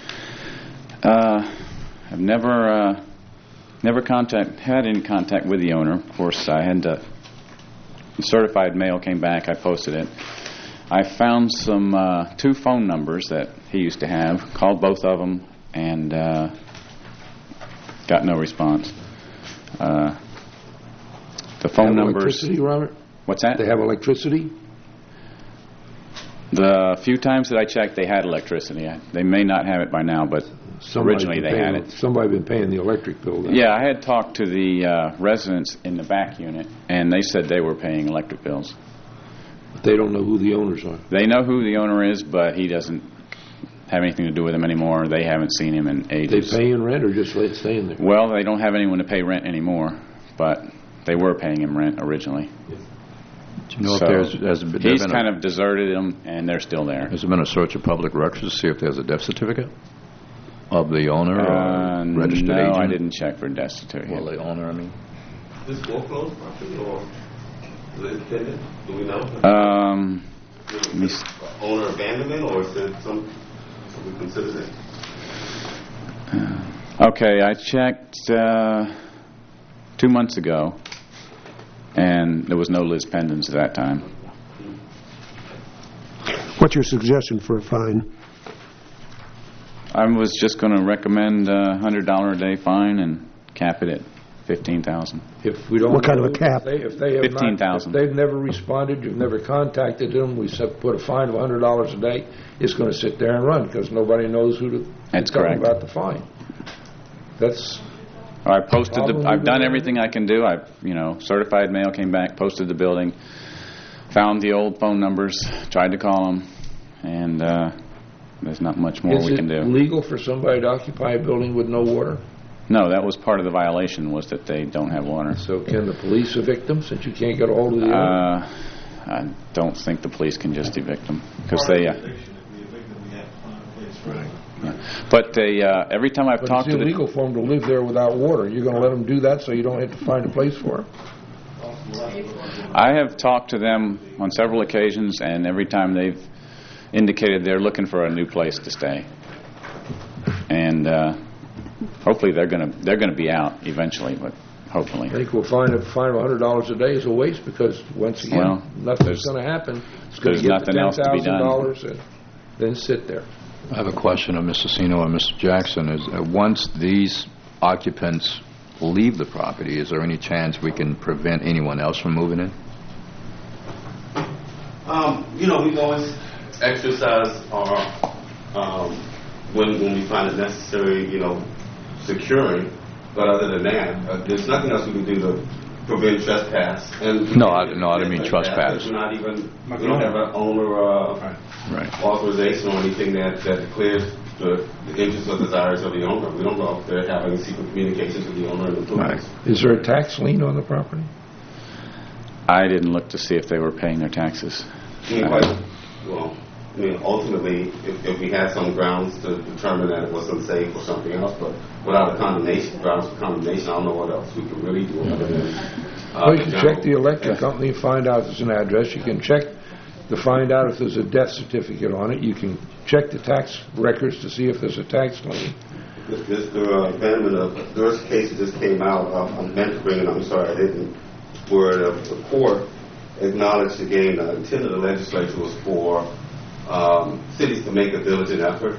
I've never had any contact with the owner. Of course, I had the certified mail came back. I posted it. I found some 2 phone numbers that he used to have. Called both of them and got no response. The phone numbers. Electricity, Robert? What's that? They have electricity? The few times that I checked, they had electricity. They may not have it by now, but originally they had it. Somebody been paying the electric bill then. Yeah, I had talked to the residents in the back unit, and they said they were paying electric bills. But they don't know who the owners are. They know who the owner is, but he doesn't have anything to do with them anymore. They haven't seen him in ages. They paying rent or just let it stay in there? Well, they don't have anyone to pay rent anymore, but they were paying him rent originally. Do you know so if he's kind of deserted them, and they're still there. Has there been a search of public records to see if there's a death certificate of the owner or registered agent? No, I didn't check for death certificate. Well, the owner, I mean. Is this foreclosed property or is it intended? Do we know? Owner abandonment, or is it something we consider it? Okay, I checked 2 months ago, and there was no lis pendens at that time. What's your suggestion for a fine? I was just going to recommend a $100 a day fine and cap it at $15,000. If we don't, what kind of a cap? If they have $15,000. If they've never responded, you've never contacted them, we put a fine of $100 a day, it's going to sit there and run because nobody knows who to tell them about the fine. That's. I posted I've done everything I can do. Certified mail came back, posted the building, found the old phone numbers, tried to call them, and there's not much more we can do. Is it legal for somebody to occupy a building with no water? No, that was part of the violation, was that they don't have water. So can the police evict them since you can't get a hold of the owner? I don't think the police can just evict them because they. But they every time I've talked to it's illegal for them to live there without water. You're going to let them do that so you don't have to find a place for them? I have talked to them on several occasions, and every time they've indicated they're looking for a new place to stay. And hopefully they're going to be out eventually, but hopefully. I think we'll find a fine of $100 a day is a waste because once again, nothing's going to happen. It's going to get the $10,000 and then sit there. I have a question of Mr. Sino and Mr. Jackson. Is once these occupants leave the property, is there any chance we can prevent anyone else from moving in? We've always exercised our, when we find it necessary, securing. But other than that, there's nothing else we can do to prevent trespass. And No, I didn't mean trespass. We don't have an owner authorization or anything that declares the interests or desires of the owner. We don't know if they're having secret communications with the owner and the police. Is there a tax lien on the property? I didn't look to see if they were paying their taxes. Ultimately, if we had some grounds to determine that it was unsafe or something else, but without a grounds for condemnation, I don't know what else we can really do other than... Well, you can check the electric company and find out if there's an address. You can check to find out if there's a death certificate on it. You can check the tax records to see if there's a tax lien. Mr. Vanderman, there's a case that just came out, I meant to bring it, I'm sorry I didn't, where the court acknowledged again the intent of the legislature was for cities to make a diligent effort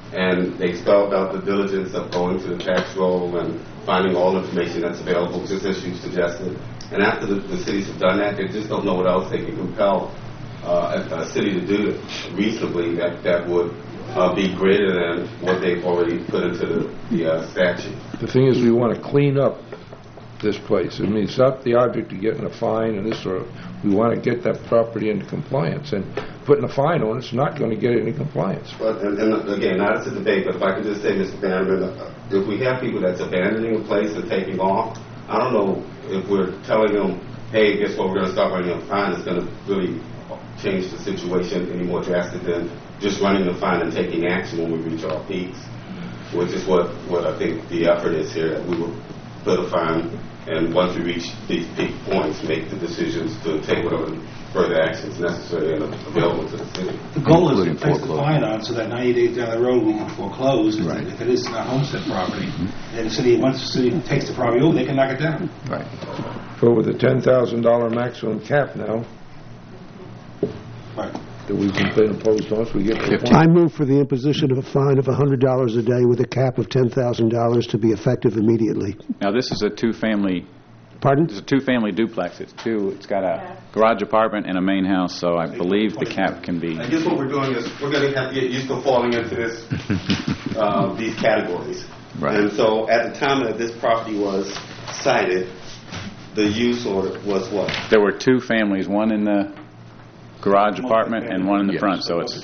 and they spelled out the diligence of going to the tax roll and finding all information that's available, just as you suggested. And after the cities have done that, they just don't know what else they can compel a city to do reasonably that would be greater than what they've already put into the statute. The thing is, we want to clean up this place. I mean, it's not the object of getting a fine and this sort of. We want to get that property into compliance, and putting a fine on it's not going to get it into compliance. Well, and again, not as a debate, but if I could just say, Mr. Bannerman, if we have people that's abandoning a place and taking off, I don't know if we're telling them, hey, guess what, we're going to start running a fine, it's going to really change the situation any more drastic than just running the fine and taking action when we reach our peaks, which is what I think the effort is here, that we will put a fine, and once we reach these peak points, make the decisions to take whatever further actions necessary and available to the city. The goal is to place the fine on so that 90 days down the road we can foreclose. Right. If it is not homestead property, then once the city takes the property over, they can knock it down. Right. So with the $10,000 maximum cap now, right, that we've been imposed on us, we get to the point. I move for the imposition of a fine of $100 a day with a cap of $10,000 to be effective immediately. Now, this is a two-family. Pardon? It's a two-family duplex. It's got a garage apartment and a main house, so I believe the cap can be. I guess what we're doing is we're going to have to get used to falling into this these categories. Right. And so at the time that this property was cited, the use order was what? There were two families, one in the garage apartment and one in the front, so it's.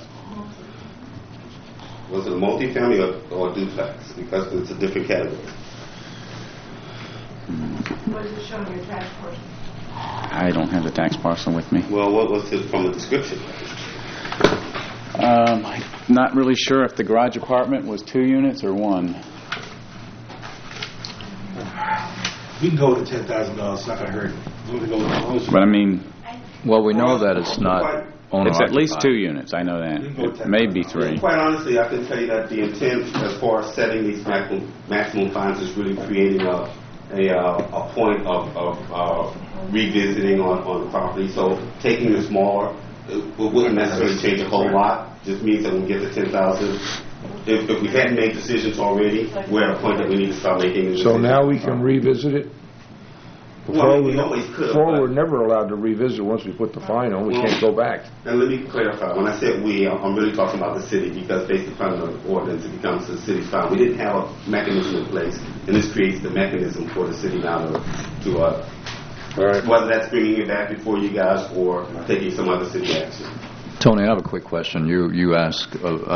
Was it a multifamily or a duplex? Because it's a different category. What is it showing your tax portion? I don't have the tax parcel with me. Well, what was it from the description? I'm not really sure if the garage apartment was 2 units or 1. We can go with the $10,000. It's not going to hurt. We're going to go with the most. But I mean, well, we know that it's not owner it's at least occupied. 2 units. I know that. It may be 3. Quite honestly, I can tell you that the intent as far as setting these maximum fines is really creating a point of revisiting on the property. So taking the smaller, it wouldn't necessarily change a whole lot. Just means that when we get to 10,000, if we hadn't made decisions already, we're at a point that we need to start making decisions. So now we can revisit it? Well, we always could. Before, we're never allowed to revisit once we put the fine on. We can't go back. And let me clarify. When I said we, I'm really talking about the city, because based upon the ordinance, it becomes the city's fine. We didn't have a mechanism in place, and this creates the mechanism for the city now to whether that's bringing it back before you guys or taking some other city action. Tony, I have a quick question. You asked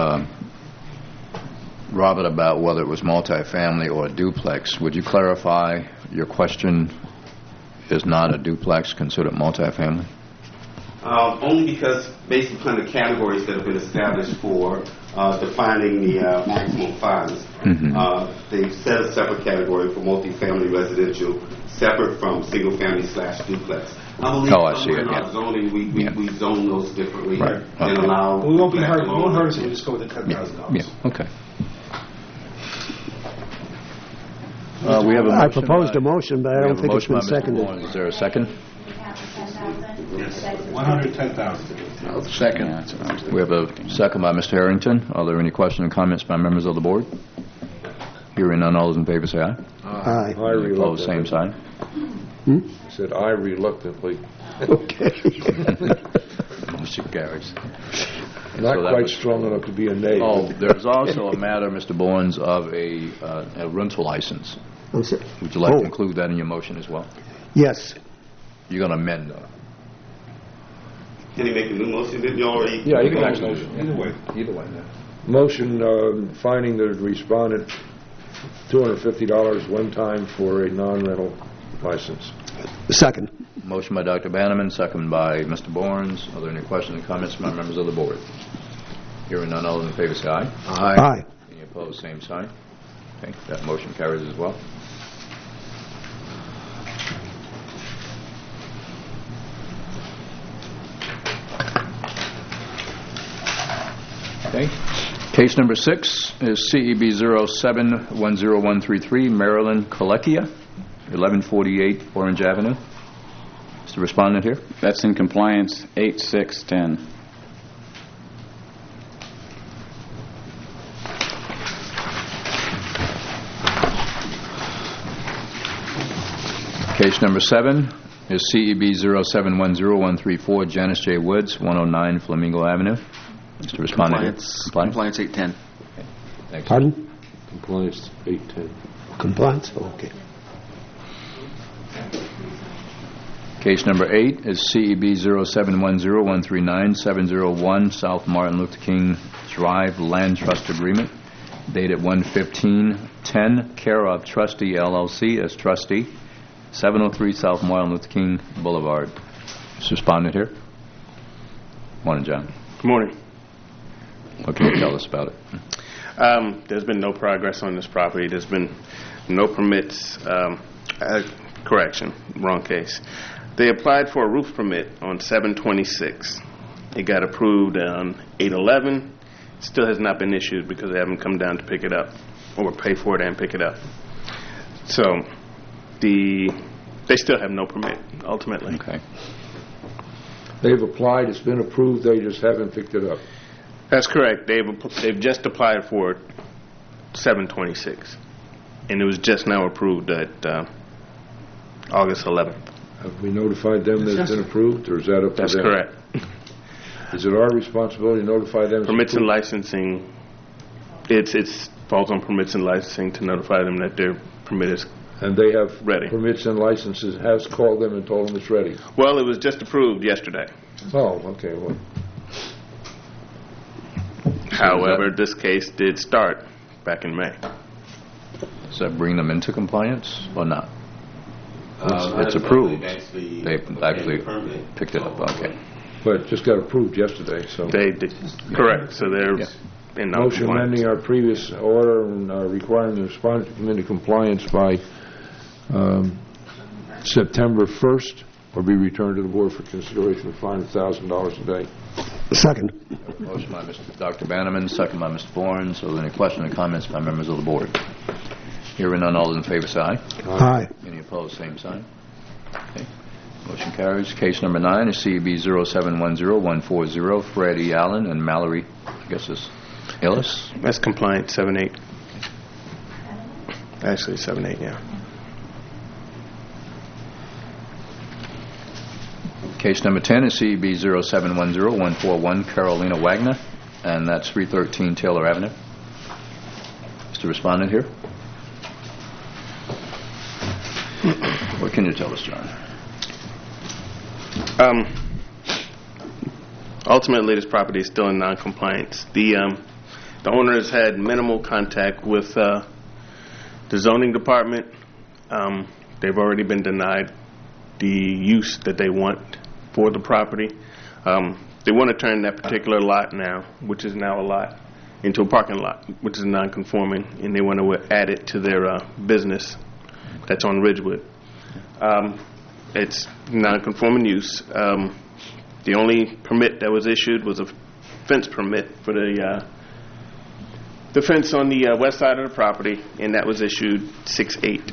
Robert about whether it was multifamily or a duplex. Would you clarify your question? Is not a duplex considered multifamily? Only because based upon the categories that have been established for defining the maximum fines, they've set a separate category for multifamily residential, separate from single-family/duplex. I believe I see it. In our zoning, we zone those differently right. and allow. We won't be hurt. We won't hurt us if we just go with the $10,000. Yeah. Okay. We have a motion. I proposed a motion, but I don't think it's been seconded. Is there a second? Yes. 110,000. Second. We have a second by Mr. Harrington. Are there any questions or comments by members of the board? Hearing none, all those in favor say aye. Aye. Opposed, same sign. I said aye reluctantly. Okay. Mr. Garrix. Not quite strong enough to be a nay. Oh, there's also a matter, Mr. Bowens, of a rental license. Would you like to include that in your motion as well? Yes. You're going to amend that. Can you make a new motion? Didn't you already? Yeah, you can make a motion. Either way. Motion finding the respondent $250 one time for a non-rental license. Second. Motion by Dr. Bannerman, second by Mr. Bowens. Are there any questions or comments from members of the board? Hearing none, all those in favor say aye. Aye. Any opposed, same sign. Okay, that motion carries as well. Okay. Case number 6 is CEB 0710133, Marilyn Colecchia, 1148 Orange Avenue. Is the respondent here? That's in compliance 8610. Case number 7 is CEB 0710134, Janice J. Woods, 109 Flamingo Avenue. Mr. Respondent. Compliance 810. Thanks. Pardon? Compliance 810. Compliance? Okay. Case number 8 is CEB 0710139, South Martin Luther King Drive Land Trust Agreement, dated 1/15/10, care of Trustee LLC as trustee, 703 South Martin Luther King Boulevard. Mr. Respondent here. Morning, John. Good morning. What can you tell us about it? There's been no progress on this property. There's been no permits. Correction, wrong case. They applied for a roof permit on 7/26. It got approved on 8/11. Still has not been issued because they haven't come down to pick it up or pay for it and pick it up. So they still have no permit, ultimately. Okay. They've applied, it's been approved, they just haven't picked it up. That's correct. They've just applied for it 7/26, and it was just now approved at August 11th. Have we notified them that it's been approved, or is that up to them? That's correct. Is it our responsibility to notify them? Permits and licensing, it falls on permits and licensing to notify them that their permit is And they have ready. Permits and licenses, has called them and told them it's ready? Well, it was just approved yesterday. Oh, okay, well. However, this case did start back in May. Does that bring them into compliance or not? It's approved. They've actually picked it up. Okay. But it just got approved yesterday, so. They did. Correct. So they're in non-compliance. Motion amending our previous order and requiring the respondent to come into compliance by September 1st or be returned to the board for consideration of fine of $1,000 a day. Second. Motion by Dr. Bannerman, second by Mr. Bourne. So any questions or comments by members of the board? Hearing none, all those in favor say aye. Aye. Any opposed, same sign. Okay. Motion carries. Case number 9 is CEB 0710140, Freddie Allen and Mallory, I guess it's Ellis. That's compliant, 7/8. Actually, 7/8, yeah. Case number 10 is CEB 0710141, Carolina Wagner, and that's 313 Taylor Avenue. Mr. Respondent here. What can you tell us, John? Ultimately, this property is still in non-compliance. The owners had minimal contact with the zoning department. They've already been denied the use that they want for the property. They want to turn that particular lot now, which is now a lot, into a parking lot, which is non-conforming, and they want to add it to their business that's on Ridgewood. It's non-conforming use. The only permit that was issued was a fence permit for the fence on the west side of the property, and that was issued 6/8.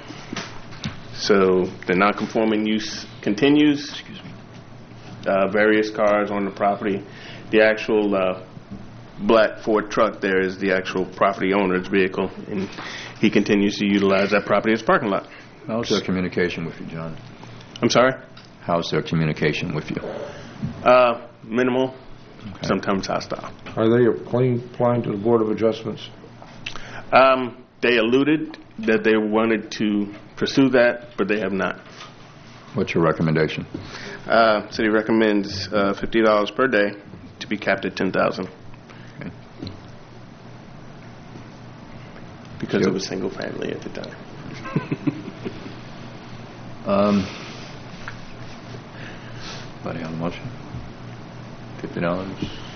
So the non-conforming use continues. Excuse me. Various cars on the property. The actual black Ford truck there is the actual property owner's vehicle, and he continues to utilize that property as a parking lot. How's their communication with you, John? I'm sorry? How's their communication with you? Minimal, sometimes hostile. Are they applying to the Board of Adjustments? They alluded that they wanted to pursue that, but they have not. What's your recommendation? City recommends $50 per day to be capped at $10,000. Okay. Because it was single family at the time. Anybody on the motion? $50.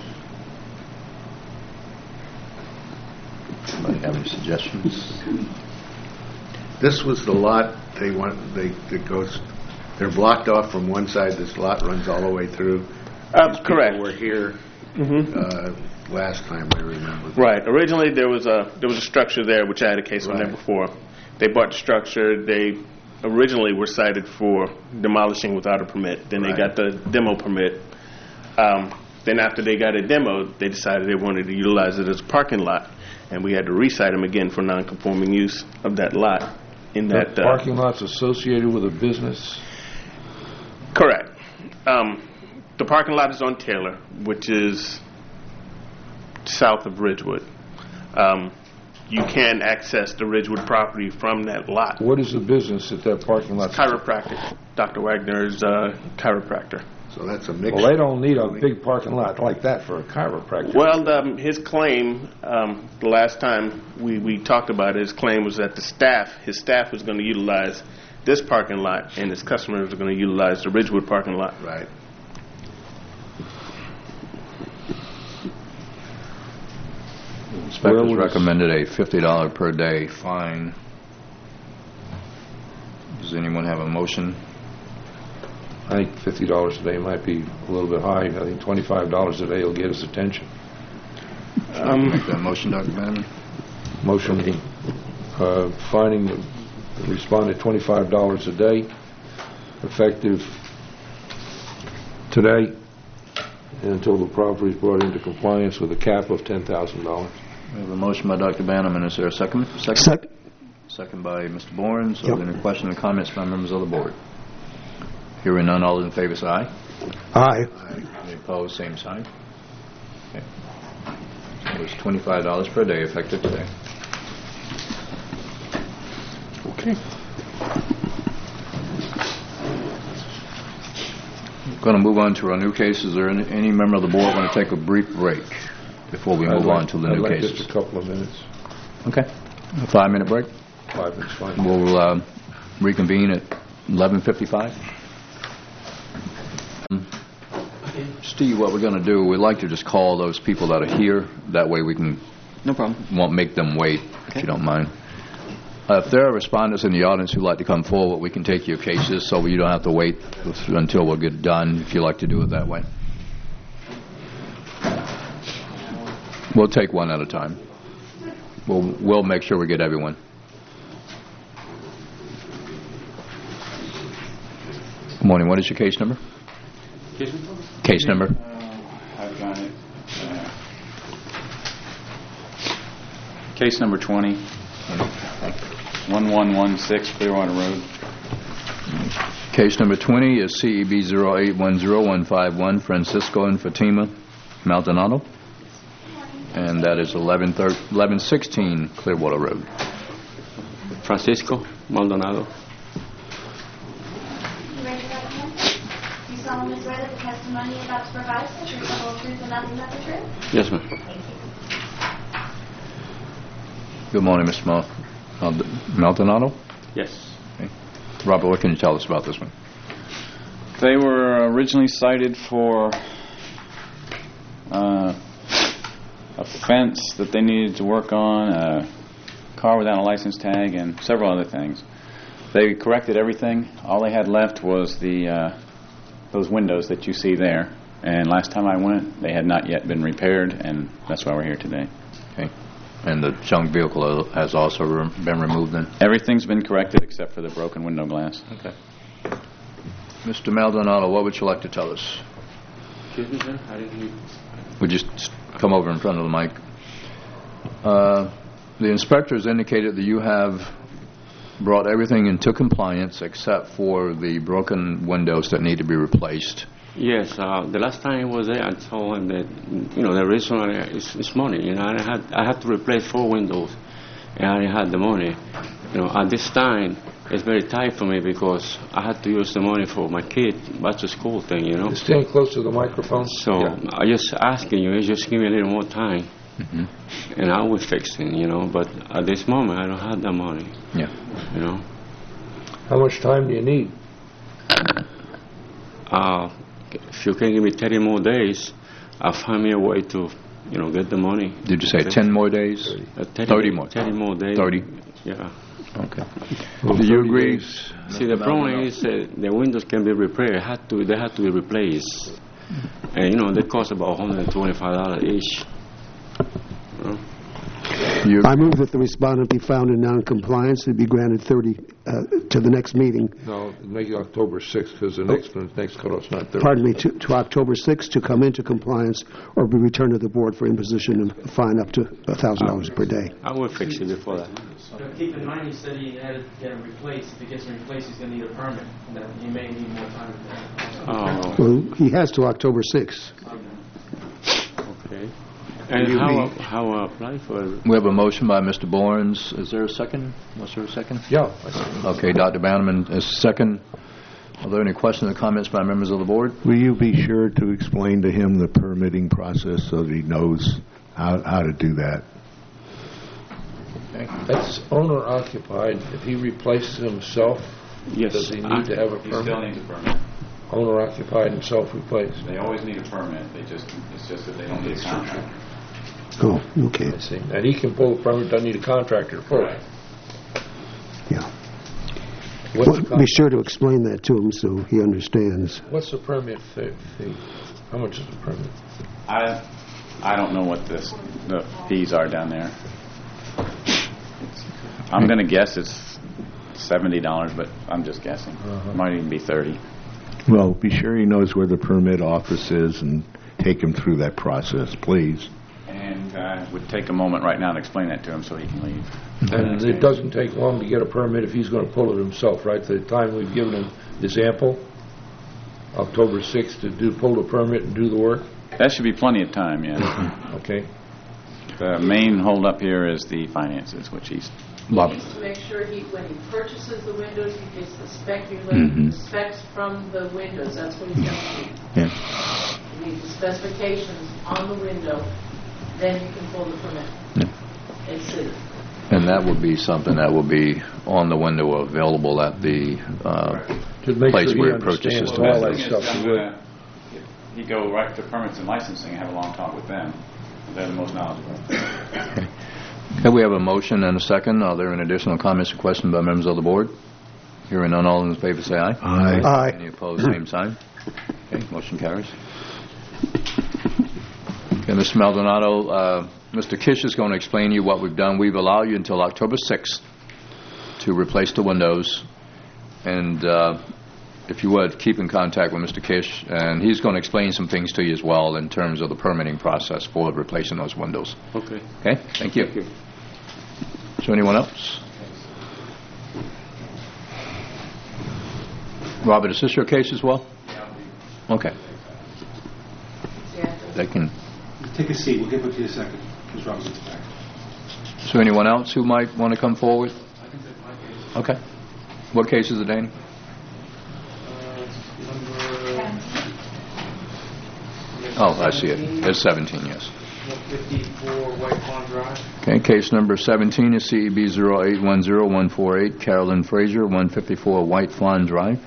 Anybody have any suggestions? This was the lot they want. It goes. They're blocked off from one side. This lot runs all the way through. Correct. We're here last time, I remember. Right. Originally, there was a structure there, which I had a case on there before. They bought the structure. They originally were cited for demolishing without a permit. Then they got the demo permit. Then after they got a demo, they decided they wanted to utilize it as a parking lot, and we had to recite them again for non-conforming use of that lot. in that... The parking lot's associated with a business? Correct. The parking lot is on Taylor, which is south of Ridgewood. You can access the Ridgewood property from that lot. What is the business at that parking lot? It's chiropractic. Dr. Wagner's chiropractor. So that's a mix. Well, they don't need a big parking lot like that for a chiropractor. Well, his claim, the last time we talked about it, his claim was that his staff was going to utilize this parking lot, and his customers are going to utilize the Ridgewood parking lot. Right. Inspectors recommended a $50 per day fine. Does anyone have a motion? I think $50 a day might be a little bit high. I think $25 a day will get us attention. Make that motion, Dr. Bannerman. Motion fining the respondent $25 a day, effective today until the property is brought into compliance with a cap of $10,000. We have a motion by Dr. Bannerman. Is there a second? Second. Second by Mr. Bourne. So, are there any questions or comments by members of the board? Hearing none, all those in favor say aye. Aye. Any opposed, same sign. Okay. So it's $25 per day, effective today. Okay. We're going to move on to our new case. Is there any member of the board want to take a brief break before we move on to the new cases? Just a couple of minutes. Okay. A 5-minute break? 5 minutes, fine. We'll reconvene at 11:55. Steve, what we're going to do, we'd like to just call those people that are here. That way we can... No problem. Won't make them wait, if you don't mind. If there are respondents in the audience who'd like to come forward, we can take your cases so you don't have to wait until we'll get done, if you like to do it that way. We'll take one at a time. We'll make sure we get everyone. Good morning. What is your case number? Case number? I've got it. Case number 20. 1116 Clearwater Road. Case number 20 is CEB 0810151, Francisco and Fatima Maldonado. And that is 1116 Clearwater Road. Francisco Maldonado. You ready to go ahead? Do you solemnly swear that the testimony you're about to provide is the truth, the whole truth, and nothing but the truth? Yes, ma'am. Thank you. Good morning, Mr. Maldonado. Yes. Okay. Robert, what can you tell us about this one? They were originally cited for a fence that they needed to work on, a car without a license tag, and several other things. They corrected everything. All they had left was those windows that you see there. And last time I went, they had not yet been repaired, and that's why we're here today. Okay. And the junk vehicle has also been removed then? Everything's been corrected except for the broken window glass. Okay. Mr. Maldonado, what would you like to tell us? Excuse me, sir? How did you... Would you just come over in front of the mic? The inspectors indicated that you have brought everything into compliance except for the broken windows that need to be replaced. Yes, the last time I was there, I told him that, the reason is money. I had to replace 4 windows, and I didn't have the money. At this time, it's very tight for me because I had to use the money for my kid back to school thing, Stand close to the microphone. So I just asking you, just give me a little more time, and I will fix it, But at this moment, I don't have the money. Yeah. How much time do you need? If you can give me 30 more days, I'll find me a way to, get the money. Did you say 10 more days? 30 more. 30 more days. 30? Yeah. Okay. Do you agree? See, the problem is the windows can be repaired. They have to be replaced. And, they cost about $125 each. I move that the respondent be found in noncompliance and be granted 30 to the next meeting. No, make it October 6th, because the next cutoff's not 30. Pardon me, to October 6th to come into compliance or be returned to the board for imposition of a fine up to $1,000 per day. I will fix it before that. Keep in mind, he said he had to get it replaced. If it gets replaced, he's going to need a permit. That he may need more time for that. Well, he has to October 6th. Okay. And how apply for it? We have a motion by Mr. Borns. Is there a second? Was there a second? Yeah. Okay, Dr. Bannerman is second. Are there any questions or comments by members of the board? Will you be sure to explain to him the permitting process so that he knows how to do that? That's owner occupied. If he replaces himself, Yes. does he need to have a He permit? still needs a permit. Owner occupied and self-replaced. They always need a permit. It's just that they don't need a contract. Oh, okay. I see. And he can pull a permit, doesn't need a contractor for it. Yeah. What's Well, be sure to explain that to him so he understands. What's the permit fee? How much is the permit? I don't know what the fees are down there. I'm going to guess it's $70, but I'm just guessing. Might even be $30. Well, be sure he knows where the permit office is and take him through that process, please. And I would take a moment right now to explain that to him so he can leave. And it doesn't take long to get a permit if he's going to pull it himself, right? The time we've given him is ample, October 6th, to pull the permit and do the work? That should be plenty of time, yeah. Okay. The main holdup here is the finances, which he's... He needs to make sure when he purchases the windows, he gets the specs from the windows. That's what he's got to do. Yeah. You need the specifications on the window, then you can pull the permit. And city. And that would be something that will be on the window available at the place where he purchases the all that windows. stuff. He'd go right to permits and licensing and have a long talk with them. They're the most knowledgeable. Okay, we have a motion and a second. Are there any additional comments or questions by members of the board? Hearing none, all in favor say aye. Aye. Aye. Any opposed, same sign. Okay, motion carries. Okay, Mr. Maldonado, Mr. Kish is going to explain to you what we've done. We've allowed you until October 6th to replace the windows. And if you would, keep in contact with Mr. Kish, and he's going to explain some things to you as well in terms of the permitting process for replacing those windows. Okay. Okay? Thank you. Is there anyone else? Robert, is this your case as well? Okay. They can. Take a seat. We'll give it to you in a second. Ms. Robinson's back. Is there anyone else who might want to come forward? Okay. What case is it, Danny? Oh, I see it. It's 17, yes. 154 White Pond Drive. Okay, case number 17 is CEB 0810148, Carolyn Frazier, 154 White Fawn Drive.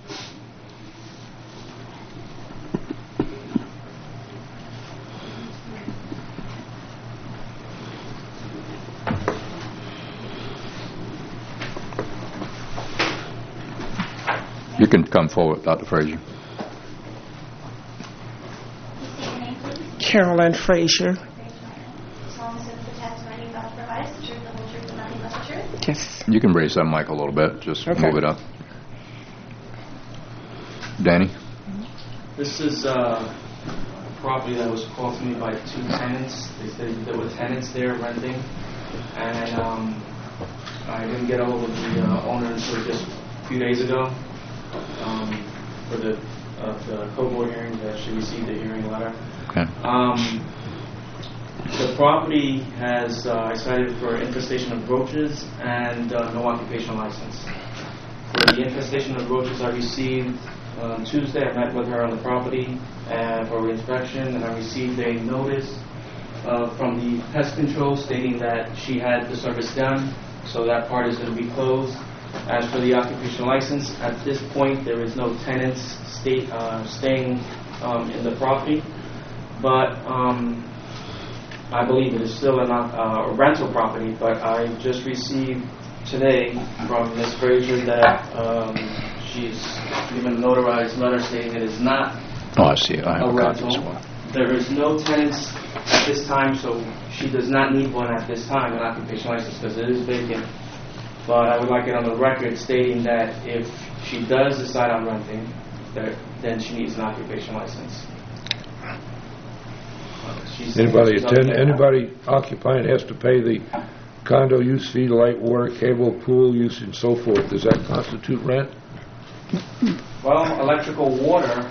You can come forward, Dr. Frazier. Carolyn Frazier. Yes. You can raise that mic a little bit. Just move it up. Danny? This is a property that was called to me by two tenants. They said there were tenants there renting, and I didn't get a hold of the owner until just a few days ago for the co-board hearing that she received a hearing letter. Okay. The property has, I cited for infestation of roaches and no occupation license. For the infestation of roaches I received on Tuesday, I met with her on the property for inspection, and I received a notice from the pest control stating that she had the service done, so that part is going to be closed. As for the occupation license, at this point there is no tenants staying in the property, but I believe it is still a rental property. But I just received today from Ms. Frazier that she's given a notarized letter stating it is not Oh, I see. I have a a copy rental. as well. There is no tenants at this time, so she does not need one at this time, an occupation license, because it is vacant. But I would like it on the record stating that if she does decide on renting, then she needs an occupation license. Anybody occupying has to pay the condo use fee, light, water, cable, pool use, and so forth. Does that constitute rent? Well, electrical, water,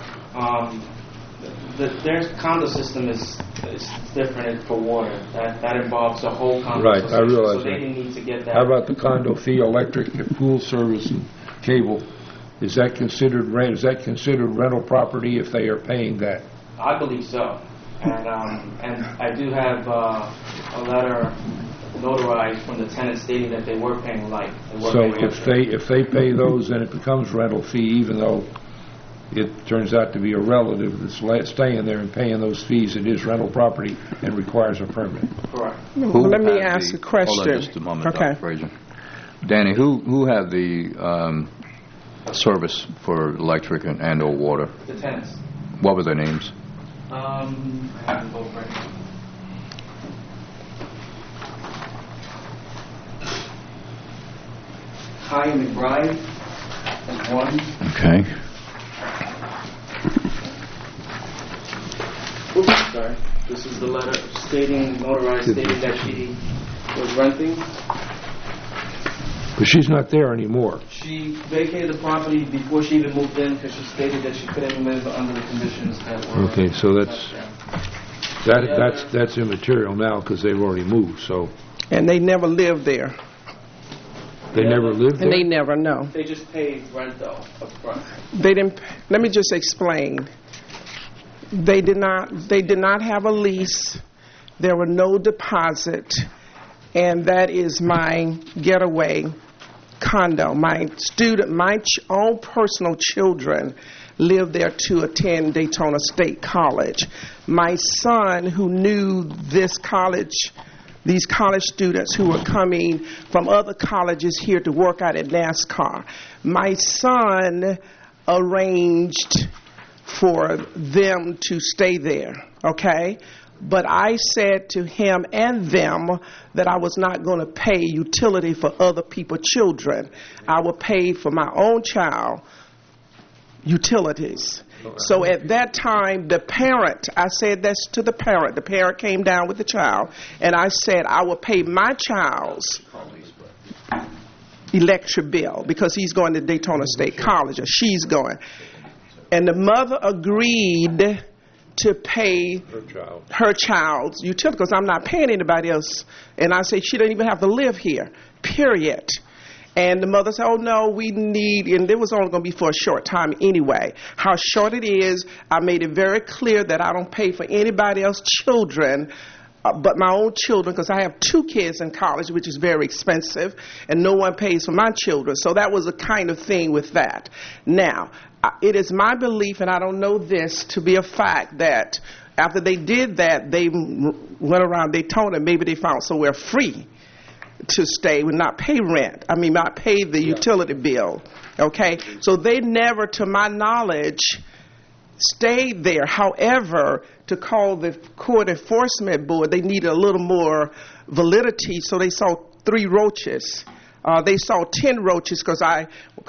their condo system is different for water. That involves a whole condo right, system. I realize so they didn't need to get that. How about the condo fee, electric, pool service, and cable? Is that considered rent? Is that considered rental property if they are paying that? I believe so. And I do have a letter notarized from the tenant stating that they were paying light. So if they pay those, then it becomes rental fee, even though it turns out to be a relative that's staying there and paying those fees. It is rental property and requires a permit. Correct. Let me ask a question. Hold on just a moment, okay. Dr. Frazier. Danny, who had the service for electric and or water? The tenants. What were their names? I have them both right now. Kai McBride is one. Okay. Oops, sorry. This is the letter notarized stating that she was renting. But she's not there anymore. She vacated the property before she even moved in because she stated that she couldn't live under the conditions that were. Okay, so that's immaterial now because they've already moved. So. And they never lived there. They never lived there? And they never know. They just paid rent, though, up front. They didn't. Let me just explain. They did not have a lease. There were no deposit. And that is my getaway condo. My own personal children lived there to attend Daytona State College. My son, who knew these college students who were coming from other colleges here to work out at NASCAR, my son arranged for them to stay there, okay? But I said to him and them that I was not going to pay utility for other people's children. I would pay for my own child utilities. So at that time, the parent, I said this to the parent. The parent came down with the child, and I said I will pay my child's electric bill because he's going to Daytona State College, or she's going. And the mother agreed to pay her child's utility because I'm not paying anybody else. And I said she doesn't even have to live here, period. And the mother said, oh, no, we need, and it was only going to be for a short time anyway. How short it is, I made it very clear that I don't pay for anybody else's children but my own children, because I have 2 kids in college, which is very expensive, and no one pays for my children. So that was a kind of thing with that. Now, it is my belief, and I don't know this to be a fact, that after they did that, they went around Daytona, maybe they found somewhere free to stay, would not pay rent. I mean, not pay the utility bill. Okay? So they never, to my knowledge, stayed there. However, to call the court enforcement board, they needed a little more validity, so they saw 3 roaches. They saw 10 roaches because I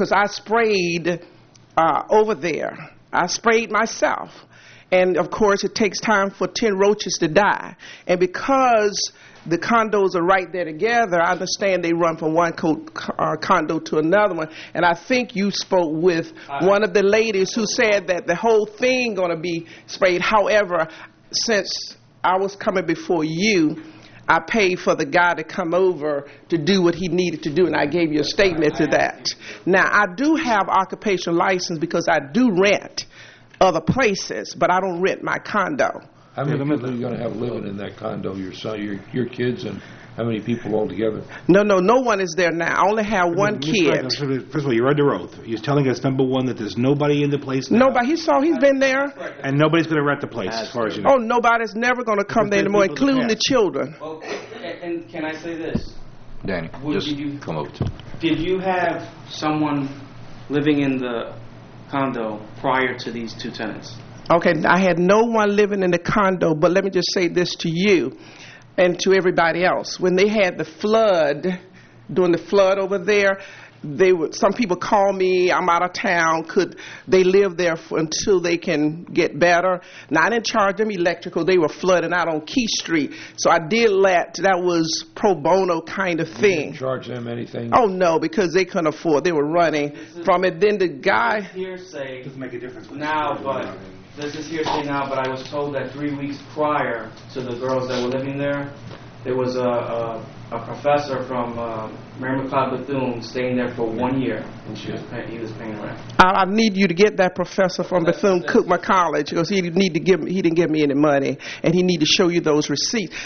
sprayed over there. I sprayed myself. And, of course, it takes time for 10 roaches to die. And because the condos are right there together, I understand they run from one condo to another one. And I think you spoke with one of the ladies who said that the whole thing going to be sprayed. However, since I was coming before you, I paid for the guy to come over to do what he needed to do, and I gave you a statement to that. Now, I do have occupational license because I do rent other places, but I don't rent my condo. How many people are you going to have living in that condo? Your son, your kids, and how many people altogether? No one is there now. I only have one kid. First of all, you read the oath. You're telling us, number one, that there's nobody in the place now. Nobody. He's been there. And nobody's going to rent the place, as far as you know. Oh, nobody's never going to come there anymore, including the children. Well, and can I say this? Danny, come over to me. Did you have someone living in the condo prior to these 2 tenants? Okay, I had no one living in the condo, but let me just say this to you and to everybody else. When they had the flood, during the flood over there, some people call me, I'm out of town, could they live there until they can get better? Now, I didn't charge them electrical. They were flooding out on Key Street. So I did that was pro bono kind of thing. You didn't charge them anything? Oh, no, because they couldn't afford. They were running from it. Then the guy... Hearsay Doesn't make a difference. now, but this is hearsay now, but I was told that 3 weeks prior to the girls that were living there was a professor from Mary McLeod Bethune staying there for 1 year, and he was paying rent. I need you to get that professor from Bethune-Cookman College, because he didn't give me any money, and he need to show you those receipts.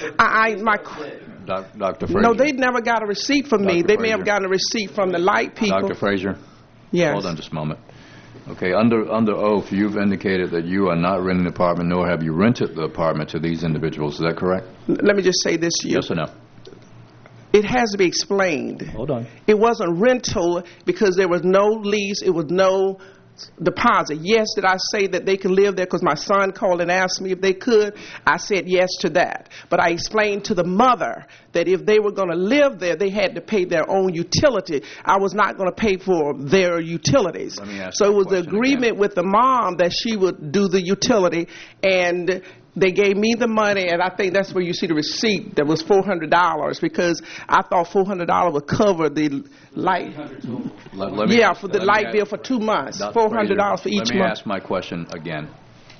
Dr. Frazier. No, they never got a receipt from me. They may have gotten a receipt from the light people. Dr. Frazier? Yes. Hold on just a moment. Okay, under oath, you've indicated that you are not renting the apartment, nor have you rented the apartment to these individuals. Is that correct? Let me just say this to you. Yes or no? It has to be explained. Hold on. It wasn't rental because there was no lease. It was no deposit. Yes, did I say that they could live there because my son called and asked me if they could? I said yes to that. But I explained to the mother that if they were going to live there, they had to pay their own utility. I was not going to pay for their utilities. So it was the agreement with the mom that she would do the utility, and they gave me the money, and I think that's where you see the receipt that was $400, because I thought $400 would cover the light. For the light bill for 2 months. $400 for each month. Let me ask my question again.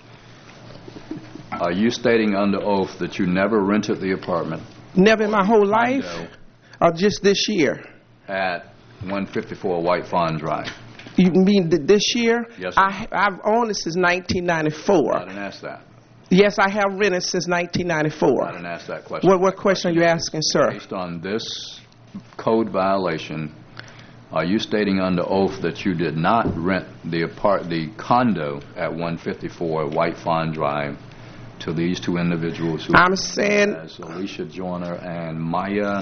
Are you stating under oath that you never rented the apartment? Never in my whole life, or just this year? At 154 White Fawn Drive. You mean this year? Yes. I've owned it since 1994. I didn't ask that. Yes, I have rented since 1994. I didn't ask that question. What question are you asking, sir? Based on this code violation, are you stating under oath that you did not rent the condo at 154 White Fawn Drive to these two individuals who I'm saying as Alicia Joyner and Maya?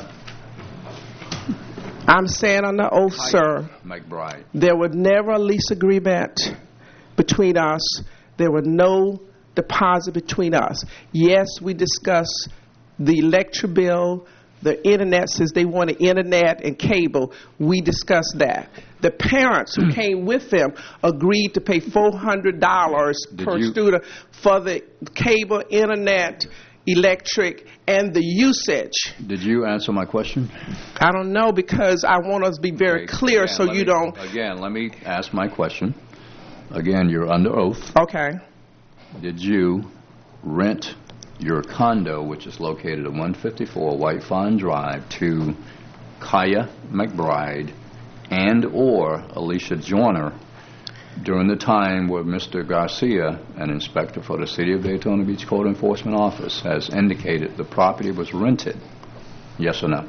I'm saying under oath, sir, McBride. There was never a lease agreement between us. There were no deposit between us. Yes, we discussed the electric bill, the internet, since they wanted internet and cable. We discussed that. The parents who came with them agreed to pay $400 per student for the cable, internet, electric, and the usage. Did you answer my question? I don't know, because I want us to be very clear Again, let me ask my question. Again, you're under oath. Okay. Did you rent your condo, which is located at 154 White Fawn Drive, to Kaya McBride and or Alicia Joyner during the time where Mr. Garcia, an inspector for the City of Daytona Beach Code Enforcement Office, has indicated the property was rented? Yes or no?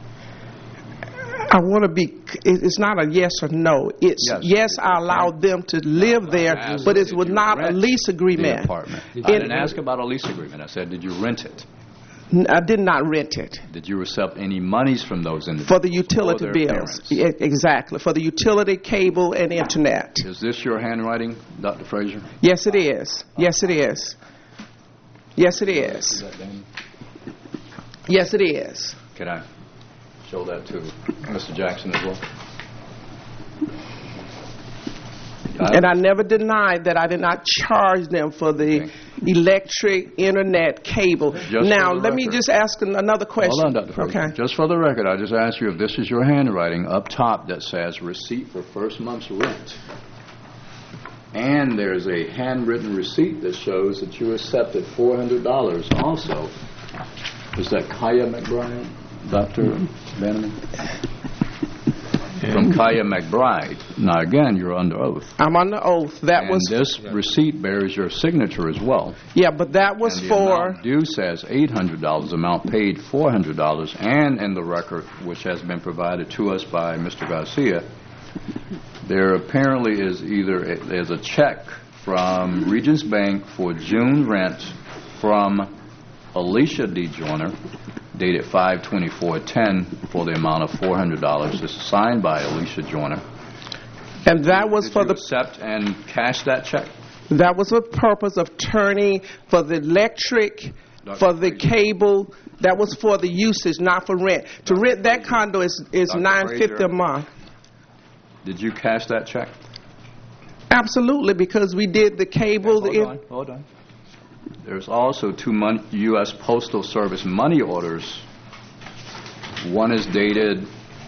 I want to be, it's not a yes or no. It's yes, I allowed them to live there, but it was not a lease agreement. The apartment. I didn't ask about a lease agreement. I said, did you rent it? I did not rent it. Did you accept any monies from those individuals? For the utility bills. Exactly. For the utility, cable, and internet. Is this your handwriting, Dr. Frazier? Yes, it is. Yes, it is. Yes, it is. Yes, it is. Can I show that to Mr. Jackson as well? And I never denied that I did not charge them for the electric, internet, cable. Now, let me just ask another question. Hold on, Dr. Frazier. Okay. Just for the record, I just asked you if this is your handwriting up top that says receipt for first month's rent. And there's a handwritten receipt that shows that you accepted $400 also. Is that Kaya McBride, Dr. Bannerman? From Kaya McBride. Now, again, you're under oath. I'm under oath. And this receipt bears your signature as well. Yeah, but that was and the for... amount due says $800, amount paid $400, and in the record, which has been provided to us by Mr. Garcia, there apparently is there's a check from Regents Bank for June rent from Alicia D. Joyner, dated 5/24/10, for the amount of $400. This is signed by Alicia Joyner. And that was Did for you the... accept and cash that check? That was the purpose of turning for the electric, for the cable. That was for the usage, not for rent. To rent that condo is $950 a month. Did you cash that check? Absolutely, because we did the cable. Hold on. There's also two U.S. Postal Service money orders. One is dated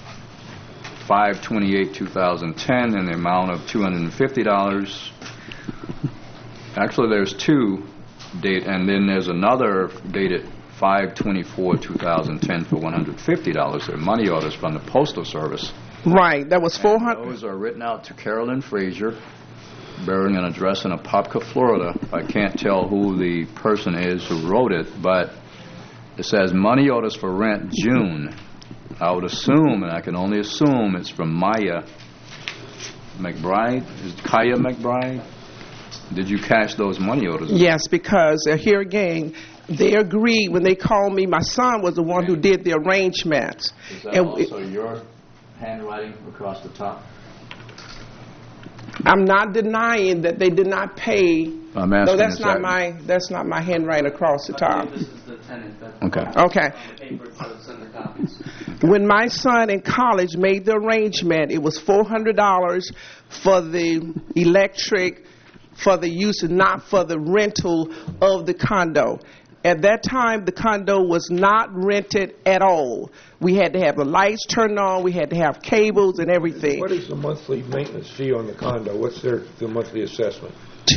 5/28/2010 in the amount of $250. Actually, there's two and then there's another dated 5/24/2010 for $150. They're money orders from the Postal Service. Right, that was $400. Those are written out to Carolyn Frazier, bearing an address in Apopka, Florida. I can't tell who the person is who wrote it, but it says money orders for rent June. I would assume, and I can only assume, it's from Maya McBride. Is it Kaya McBride? Did you cash those money orders? Yes, because here again, they agreed when they called me. My son was the one who did the arrangements. Is that also your handwriting across the top? I'm not denying that they did not pay. I'm asking, no, that's not my handwriting across the top. This is the tenant. Okay. When my son in college made the arrangement, it was $400 for the electric, for the use, not for the rental of the condo. At that time, the condo was not rented at all. We had to have the lights turned on. We had to have cables and everything. What is the monthly maintenance fee on the condo? What's the monthly assessment?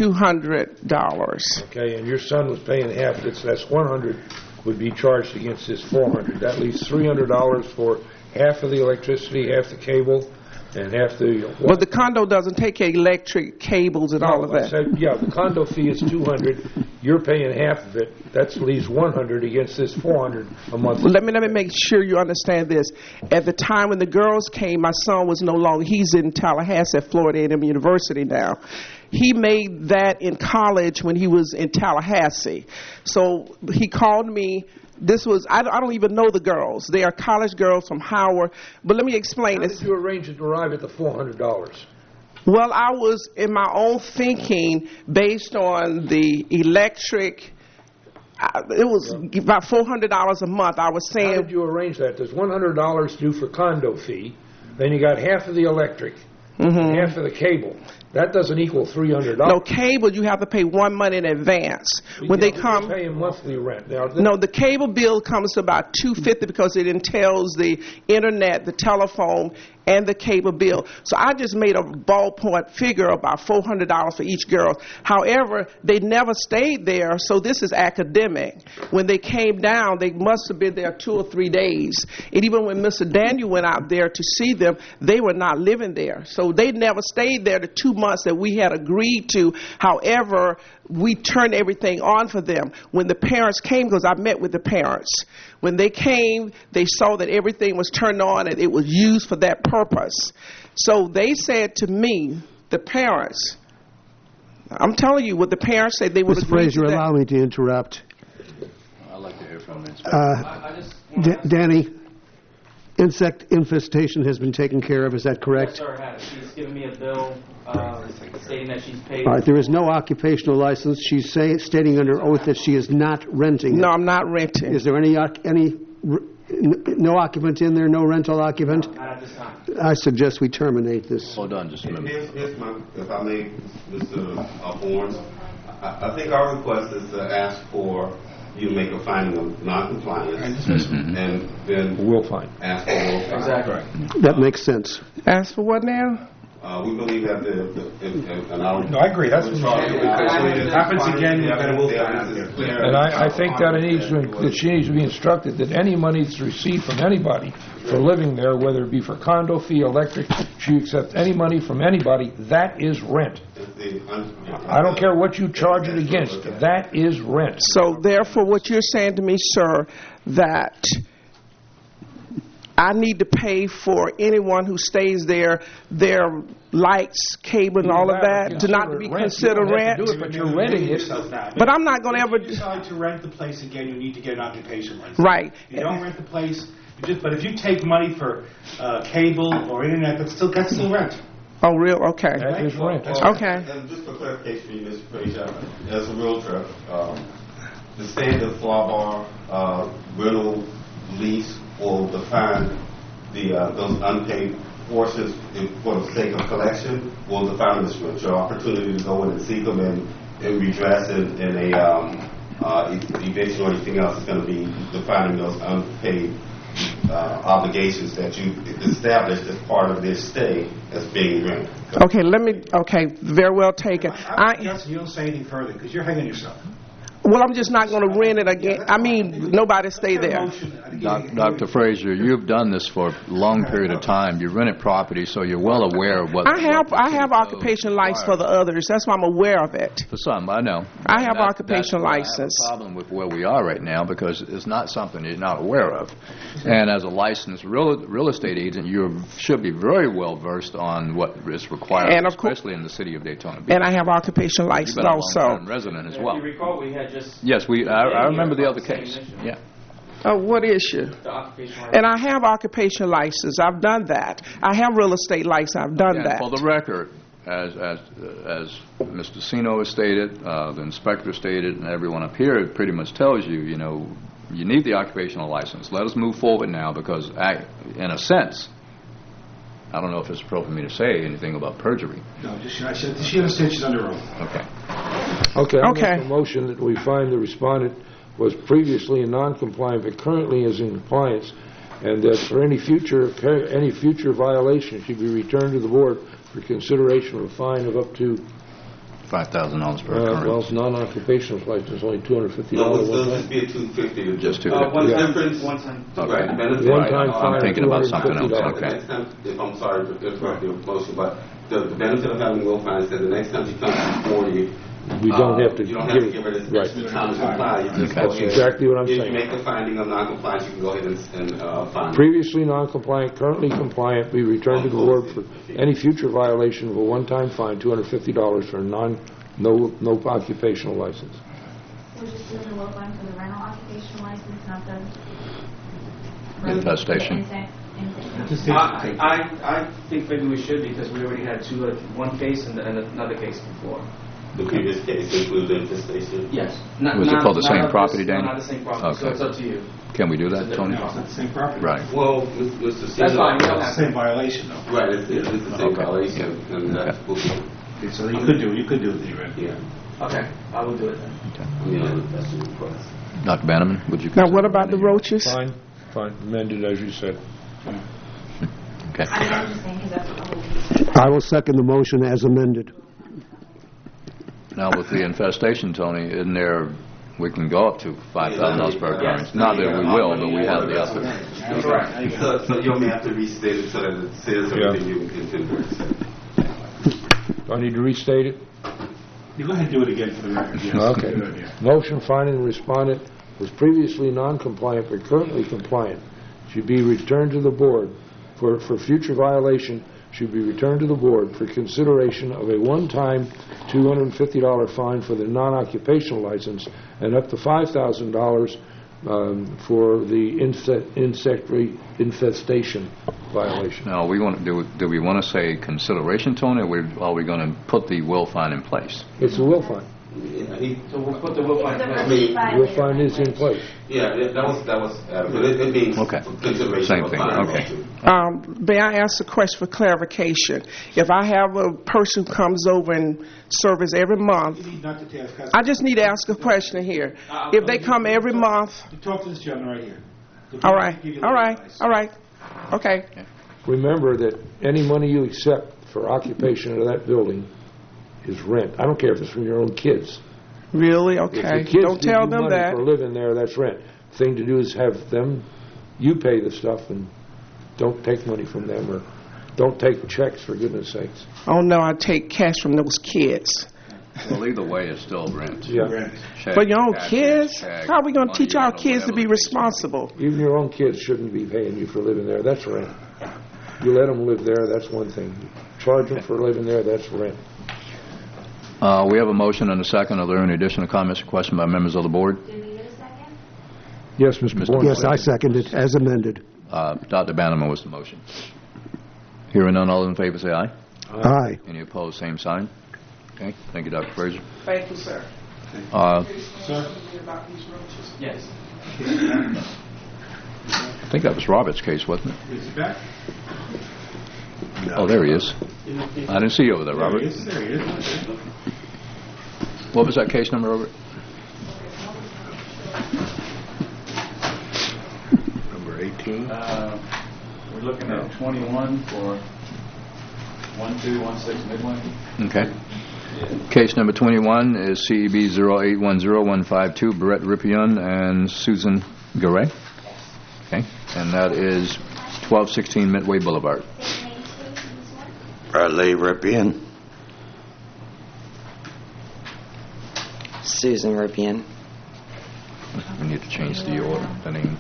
$200. Okay, and your son was paying half of it, so that's $100 would be charged against this $400. That leaves $300 for half of the electricity, half the cable, and half the... Well, the condo doesn't take electric cables and all of that. The condo fee is $200. You're paying half of it. That leaves $100 against this $400 a month. Well, let me make sure you understand this. At the time when the girls came, my son was no longer. He's in Tallahassee at Florida A&M University now. He made that in college when he was in Tallahassee. So he called me. This was, I don't even know the girls. They are college girls from Howard. But let me explain this. How did you arrange to arrive at the $400? Well, I was in my own thinking based on the electric. It was about $400 a month. I was saying. How did you arrange that? There's $100 due for condo fee. Then you got half of the electric, half of the cable. That doesn't equal $300. No, cable, you have to pay 1 month in advance. When they come, you're paying monthly rent. Now, no, the cable bill comes to about $250 because it entails the internet, the telephone, and the cable bill. So I just made a ballpoint figure about $400 for each girl. However, they never stayed there, so this is academic. When they came down, they must have been there 2 or 3 days. And even when Mr. Daniel went out there to see them, they were not living there. So they never stayed there the 2 months that we had agreed to. However, we turned everything on for them. When the parents came, because I met with the parents, when they came, they saw that everything was turned on and it was used for that purpose. So they said to me, the parents, I'm telling you what the parents said, they would agree to that. Mr. Frazier, allow me to interrupt. I'd like to hear from the Danny, insect infestation has been taken care of, is that correct? Yes, sir, it has. She's given me a bill stating that she's paid. All right, there is no occupational license. She's stating under oath that she is not renting. No, I'm not renting. Is there any no occupant in there, no rental occupant? No, not at this time. I suggest we terminate this. Hold on just a minute. Here's my, if I may, Mr. Horns, I think our request is to ask for you to make a finding of non-compliance, and then we'll find. Ask for will find. Exactly. That makes sense. Ask for what now? We believe that No, I agree. That's what if it happens again, then we'll find. And I think that she needs to be instructed that any money that's received from anybody for living there, whether it be for condo fee, electric, she accepts any money from anybody, that is rent. I don't care what you charge it against. That is rent. So therefore, what you're saying to me, sir, that I need to pay for anyone who stays there, their lights, cable, and all of that, to not be considered rent? But you're renting it. But I'm not going to ever... If you decide to rent the place again, you need to get an occupation license. Right. You don't rent the place, but if you take money for cable or internet, that's still rent. Oh, real? Okay. That is rent. Okay. And just for clarification for you, Mr. Frazier, as a realtor, the standard flaw bar rental lease will define those unpaid portions for the sake of collection. Will define this rent. Your opportunity to go in and seek them and redress in a eviction or anything else is going to be defining those unpaid obligations that you established as part of this stay as being rent. Okay, very well taken. You don't say anything further because you're hanging yourself. Well, I'm just not going to rent it again. I mean, nobody stay there. Dr. Frazier, you've done this for a long period of time. You rented property, so you're well aware of what... I have occupation license for the others. That's why I'm aware of it. For some, I know. I have occupation license. I have a problem with where we are right now because it's not something you're not aware of. And as a licensed real estate agent, you should be very well versed on what is required, and especially in the city of Daytona Beach. And I have occupation license You've been a also. long-term resident as well. If you recall, we had just... Yes, I remember the other case. Yeah. What issue? The occupation license. And I have occupation license. I've done that. I have real estate license. I've done that. For the record, as Mr. Sino has stated, the inspector stated, and everyone up here pretty much tells you, you need the occupational license. Let us move forward now because, in a sense, I don't know if it's appropriate for me to say anything about perjury. No, she understands she's under oath. Okay. Okay, I make a motion that we find the respondent was previously in non-compliant but currently is in compliance, and that for any future violation should be returned to the board for consideration of a fine of up to $5,000 per occurrence. Well, non-occupational license only $250. No, it'll just be a $250. Just $250. Difference. One time. Okay. One-time fine. I'm thinking about something else. The Okay. next time, if I'm sorry to interrupt your motion, but the benefit of having will fine is that the next time she comes before you, we don't have to give her this extra time to comply. You just That's exactly what I'm saying. If you make a finding of non-compliance, you can go ahead and fine. Previously non-compliant, currently compliant, be returned to the board for any future violation of a one-time fine, $250 for no occupational license. We're just doing the will fine for the rental occupational license, not the... Infestation. I think maybe we should because we already had one case and another case before. The previous case included infestation? Yes. Was it for the same property, Dan? Not the same property, so it's up to you. Can we do that, Tony? No, it's not the same property. Right. Well, Mr. Sino... That's fine. It's the same violation, though. Right, it's the same violation. And that's Okay, so you could do it, right? Yeah. Okay, I will do it then. Yeah, that's the request. Dr. Bannerman, would you... Now, what about the roaches? Fine, amended as you said. Okay. I'm just saying because that's what the whole piece. I will second the motion as amended. Now, with the infestation, Tony, isn't there, we can go up to $5,000 per occurrence. Not that we will, but we have the other. Correct. So you may have to restate it so that it says everything you intended to say. Do I need to restate it? You go ahead and do it again for the record. Yes. Okay. Good idea. Motion finding the respondent was previously non-compliant but currently compliant should be returned to the board for future violation should be returned to the board for consideration of a one-time $250 fine for the non-occupational license and up to $5,000 for the insect infestation violation. Now, do we want to say consideration, Tony, or are we going to put the will fine in place? It's a will fine. So we'll put the will fine in place. Will fine is in place. Yeah, that was but it means consideration Same of thing. fine. Okay. May I ask a question for clarification? If I have a person who comes over and serves every month, I just need to ask a question here. If they come every month... Talk to this gentleman right here. All right. Okay. Remember that any money you accept for occupation of that building is rent. I don't care if it's from your own kids. Really? If Okay. the kids Don't tell give you them money that. for living there, that's rent. Thing to do is have them, you pay the stuff and don't take money from them or don't take checks, for goodness sakes. Oh, no, I take cash from those kids. Well, either way, it's still rent. Yeah. For your own kids? How are we going to teach our kids to be responsible? Even your own kids shouldn't be paying you for living there. That's rent. You let them live there, that's one thing. Charge them for living there, that's rent. We have a motion and a second. Are there any additional comments or questions by members of the board? Did we get a second? Yes, Mr. Bourne. Yes, I second it as amended. Dr. Bannerman was the motion. Hearing none, all in favor say aye. Aye. Any opposed, same sign. Okay, thank you, Dr. Fraser. Thank you, sir. Sir? Yes. I think that was Robert's case, wasn't it? Is he back? Oh, there he is. I didn't see you over there, Robert. There he is. What was that case number, Robert? Number 18. We're looking at 21 for 1216 Midway. Okay. Case number 21 is CEB 0810152, Brett Rippion and Susan Garay. Okay. And that is 1216 Midway Boulevard. Bradley Rippian. Susan Rippian. We need to change the order. The name.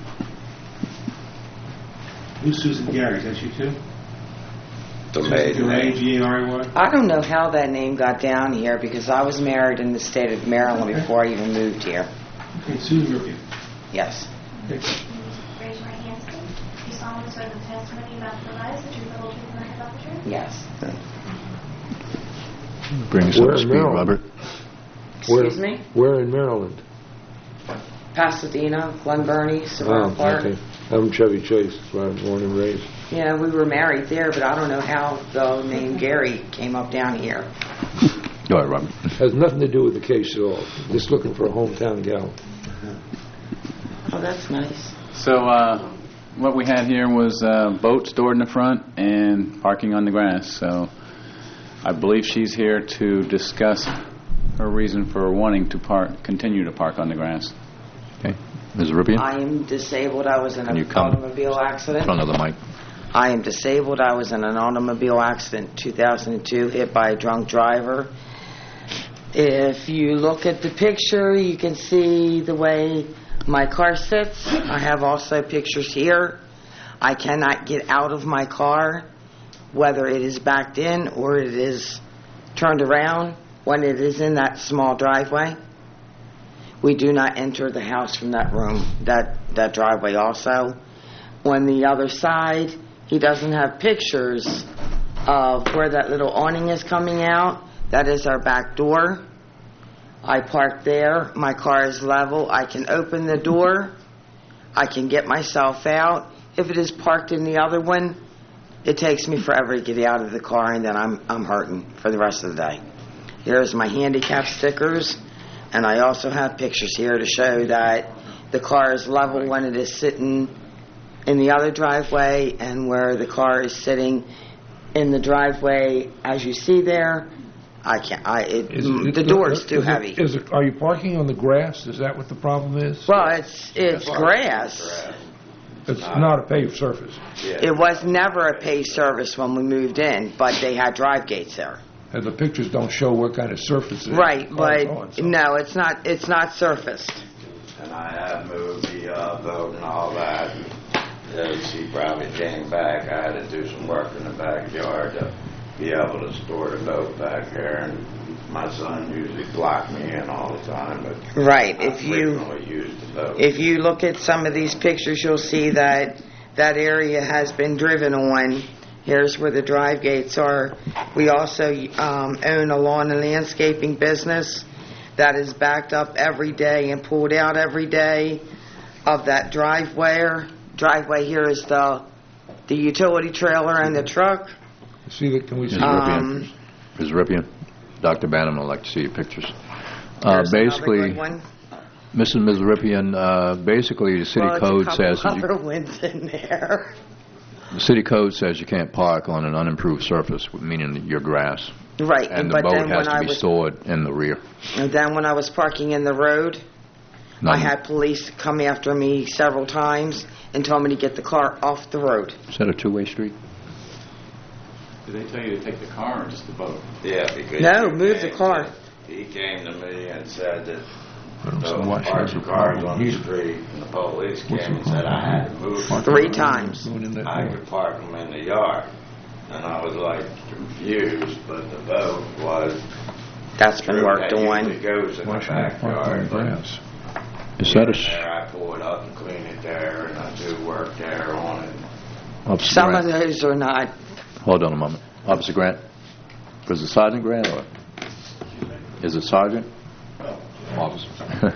Who's Susan Gary? Is that you too? The Susan maiden Gary, name. G-A-R-A-Y? I don't know how that name got down here because I was married in the state of Maryland before I even moved here. Okay, Susan Rippian. Yes. Okay. Raise your right hand, please. Do you solemnly swear that the testimony you about to provide is the truth, the whole truth, and nothing but the truth? Yes. Bring us up Where to in speed, Maryland? Robert. Excuse me? Where in Maryland? Pasadena, Glen Burnie, Savannah Park. Okay. I'm Chevy Chase. That's where I was born and raised. Yeah, we were married there, but I don't know how the name Gary came up down here. Go ahead, Robert. Has nothing to do with the case at all. Just looking for a hometown gal. Oh, that's nice. So what we had here was boats stored in the front and parking on the grass. So I believe she's here to discuss her reason for wanting to continue to park on the grass. Okay. Ms. Rippian? I am disabled. I was in Can you an come automobile accident. in front of the mic? I am disabled. I was in an automobile accident in 2002, hit by a drunk driver. If you look at the picture, you can see the way my car sits. I have also pictures here. I cannot get out of my car, whether it is backed in or it is turned around when it is in that small driveway. We do not enter the house from that room, that driveway also. On the other side, he doesn't have pictures of where that little awning is coming out. That is our back door. I park there. My car is level. I can open the door. I can get myself out. If it is parked in the other one, it takes me forever to get out of the car, and then I'm hurting for the rest of the day. Here's my handicap stickers, and I also have pictures here to show that the car is level when it is sitting in the other driveway and where the car is sitting in the driveway, as you see there. I can't. The door is too heavy. Are you parking on the grass? Is that what the problem is? Well, it's grass. It's not a paved surface. It was never a paved surface when we moved in, but they had drive gates there. And the pictures don't show what kind of surface it is. Right, but no, it's not. It's not surfaced. And I have moved the boat and all that. She probably came back. I had to do some work in the backyard to be able to store the boat back there. And my son usually blocked me in all the time. But right, I frequently used the boat. If you look at some of these pictures, you'll see that that area has been driven on. Here's where the drive gates are. We also own a lawn and landscaping business that is backed up every day and pulled out every day of that driveway. Driveway here is the utility trailer and the truck. Can we see Ms. Rippian, Dr. Bannerman would like to see your pictures. Basically, Ms. Rippian, basically the city code says other ones in there. The city code says you can't park on an unimproved surface, meaning your grass. Right, and the but boat then has when to be stored in the rear. And then when I was parking in the road, I had police come after me several times and told me to get the car off the road. Is that a two-way street? Did they tell you to take the car or just the boat? Yeah, because no, move the car. He came to me and said that Watch parked the cars on the street, and the police came and said I had to move them 3 times. I could park them in the yard, and I was like confused, but the boat was. That's been worked on. It goes in the backyard. Is that I pull it up and clean it there, and I do work there on it. Some of those are not. Hold on a moment. Officer Grant? Was it Sergeant Grant or? Is it Sergeant? Officer.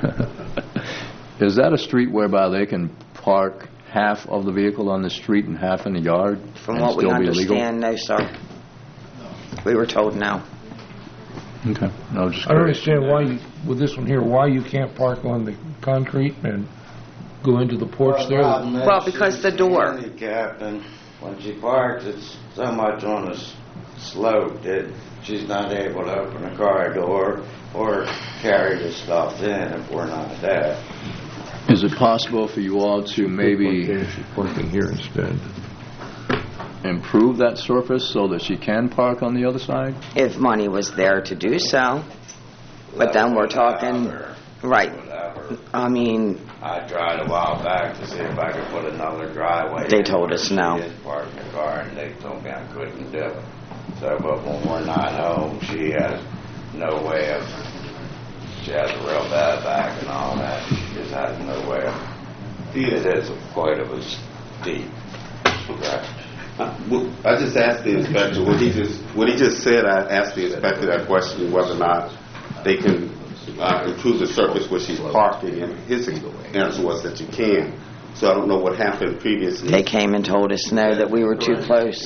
Is that a street whereby they can park half of the vehicle on the street and half in the yard? From and what we still be illegal? understand, no, sir. We were told no. Okay. No, just I don't curious. understand why, with this one here, why you can't park on the concrete and go into the porch there. Well, because the door. Handicapped, and when she parks, it's so much on the slope that she's not able to open the car door or carry the stuff in if we're not there. Is it possible for you all to maybe Parking here instead. improve that surface so that she can park on the other side? If money was there to do so. But then we're talking, right. I mean, I tried a while back to see if I could put another driveway. They in told where us she no. is parking the car, and they told me I couldn't do it. So, but when we're not home, she has no way of. She has a real bad back and all that. She just has no way of. It is quite of a steep. I just asked the inspector, what he just said, I asked the inspector that question, whether or not they can improve the surface where she's parking, and his answer was that you can. So I don't know what happened previously. they came and told us no, that we were too close.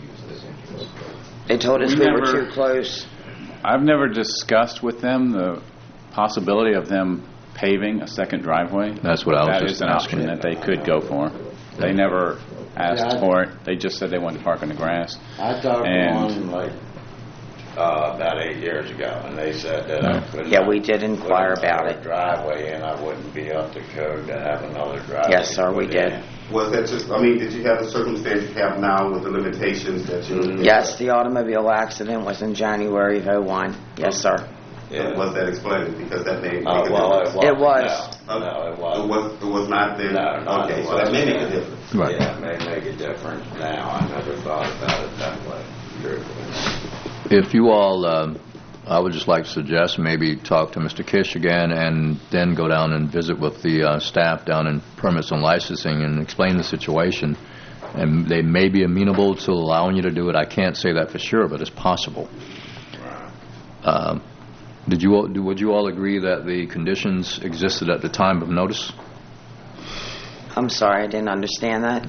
They told us we were too close. I've never discussed with them the possibility of them paving a second driveway. That's what I was That just is an asking. option that they could go for. They never asked for it. They just said they wanted to park on the grass. I talked And- to one like about 8 years ago, and they said that I couldn't. Yeah, we did inquire about it. Driveway, and I wouldn't be up to code to have another driveway. Yes, sir, we put did. in. Was that just, I mean, did you have the circumstance you have now with the limitations that you... Yes, the automobile accident was in January of '01. Yes, sir. Yeah. Was that explained? Because that may make a Well, difference. It was. No, it wasn't. It was not then? No, no, Okay, it so that may make a wasn't. difference. Right. Yeah, it may make a difference now. I never thought about it that way. Truthfully. If you all, I would just like to suggest maybe talk to Mr. Kish again and then go down and visit with the staff down in permits and licensing and explain the situation. And they may be amenable to allowing you to do it. I can't say that for sure, but it's possible. Would you all agree that the conditions existed at the time of notice? I'm sorry, I didn't understand that.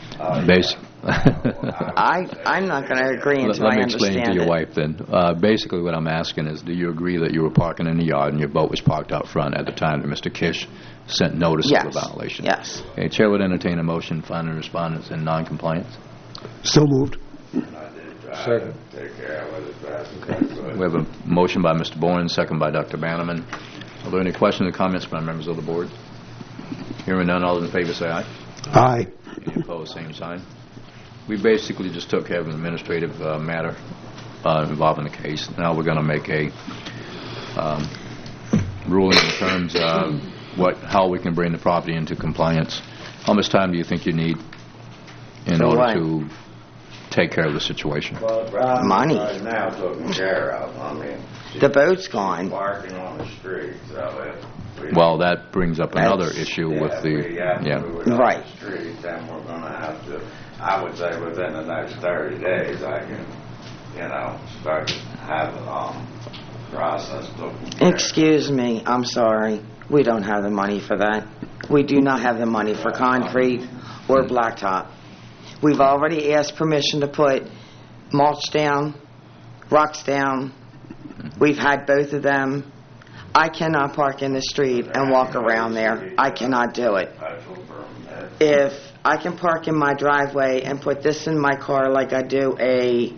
I'm not going to agree until Let I me explain understand to your it. wife then. Basically what I'm asking is, do you agree that you were parking in the yard and your boat was parked out front at the time that Mr. Kish sent notice of the violation? Yes. Okay, Chair would entertain a motion finding respondents in noncompliance. So moved. Second. Take care of it as fast as I could. We have a motion by Mr. Bourne, second by Dr. Bannerman. Are there any questions or comments by members of the board? Hearing none, all in favor say aye. Aye. Any opposed, same sign. We basically just took care of an administrative matter involving the case. Now we're going to make a ruling in terms of how we can bring the property into compliance. How much time do you think you need in order to take care of the situation? Well, Money. right now taken care of. I mean, The boat's gone. parking on the street, so if we... Well, that brings up another issue Yeah, with if we have to move it on Right. the street, then we're going to have to, I would say within the next 30 days, I can, start to have the process taken care of. Excuse me, I'm sorry. We don't have the money for that. We do not have the money for concrete or blacktop. We've already asked permission to put mulch down, rocks down. We've had both of them. I cannot park in the street and walk around there. I cannot do it. If I can park in my driveway and put this in my car like I do a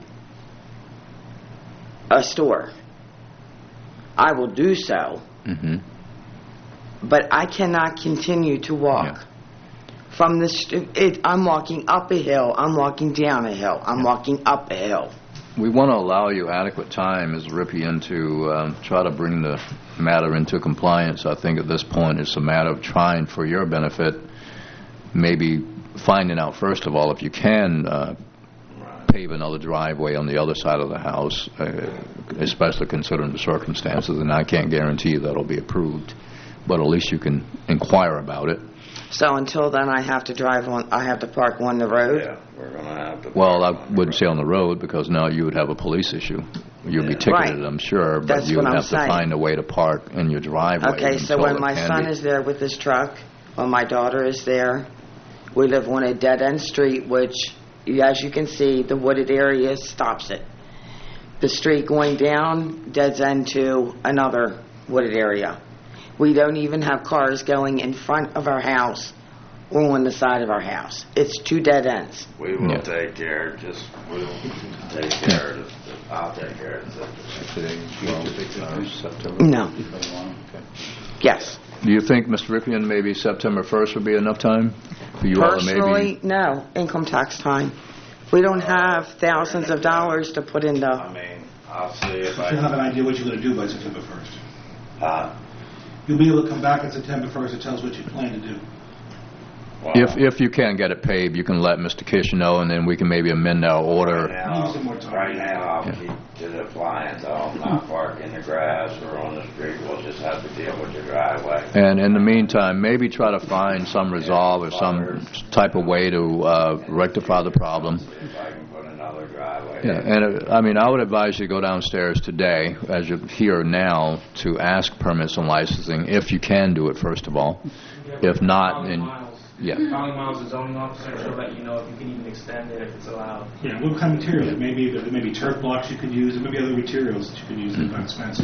store, I will do so. Mm-hmm. But I cannot continue to walk. From the I'm walking up a hill, I'm walking down a hill, I'm walking up a hill. We want to allow you adequate time, Ms. Rippian, to try to bring the matter into compliance. I think at this point it's a matter of trying, for your benefit, maybe finding out, first of all, if you can pave another driveway on the other side of the house, especially considering the circumstances, and I can't guarantee that'll be approved, but at least you can inquire about it. So until then, I have to park on the road? Yeah, we're going to have to. Well, I wouldn't say on the road, because now you would have a police issue. You'd be ticketed, Right. I'm sure, but That's you what would I'm have to saying. find a way to park in your driveway. Okay, so until when it my can son be- is there with his truck, when my daughter is there, we live on a dead-end street, which, as you can see, the wooded area stops it. The street going down deads end to another wooded area. We don't even have cars going in front of our house or on the side of our house. It's two dead ends. We will take care, we'll take care of it. I'll take care of it. September? No. Yes. Do you think, Mr. Rippian, maybe September 1st would be enough time for you all to maybe... Personally, no. Income tax time. We don't have thousands of dollars to put in the... I'll see if You'll have an idea what you're going to do by September 1st. Uh, You'll be able to come back on September 1st and tell us what you plan to do. If you can't get it paid, you can let Mr. Kish know, and then we can maybe amend our order. Right now, I'll keep to the appliance. I'll not park in the grass or on the street. We'll just have to deal with your driveway. And in the meantime, maybe try to find some resolve or some type of way to rectify the problem. If I can put another driveway. Yeah, and I mean, I would advise you to go downstairs today, as you're here now, to ask permits and licensing, if you can do it, first of all. If not, then... Yeah. Colleen Miles, the zoning officer, she'll let you know if you can even extend it, if it's allowed. Yeah, what kind of materials? Maybe turf blocks you could use, and maybe other materials that you could use that are not expensive.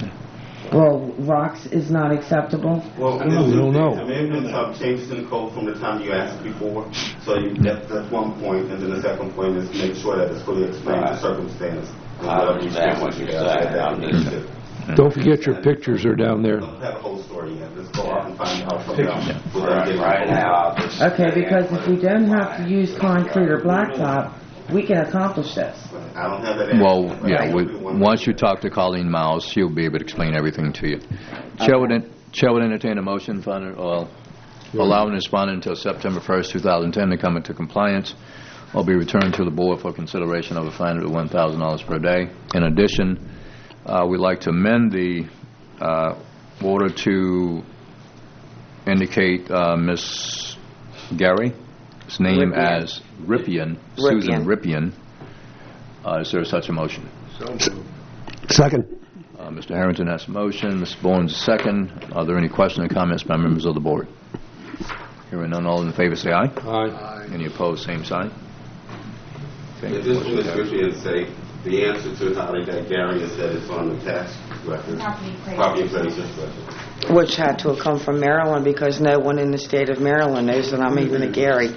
Well, rocks is not acceptable? Well, I don't know. There may have been some changes in the code from the time you asked before. So that's one point, and then the second point is make sure that it's fully explained the circumstance. I understand what you're saying. I'm just... Don't forget your pictures are down there. Don't have a whole story yet. Let's go out and find out from them. Right now, Okay, because if we don't have to use concrete or blacktop, we can accomplish this. I don't have that. Well, yeah, once you talk to Colleen Miles, she'll be able to explain everything to you. Chair would entertain a motion for allowing the respondent until September 1st, 2010 to come into compliance or be returned to the board for consideration of a fine of $1,000 per day. In addition, we'd like to amend the order to indicate Ms. Gary's name as Rippian, Susan Rippian. Is there such a motion? Second. Mr. Harrington has a motion. Ms. Bourne's a second. Are there any questions or comments by members of the board? Hearing none, all in favor say aye. Aye. Any opposed, same sign. Okay. Just want to quickly say the answer to how that Gary has said it's on the tax record. Property appraisal record. Which had to have come from Maryland because no one in the state of Maryland knows that I'm even a Gary.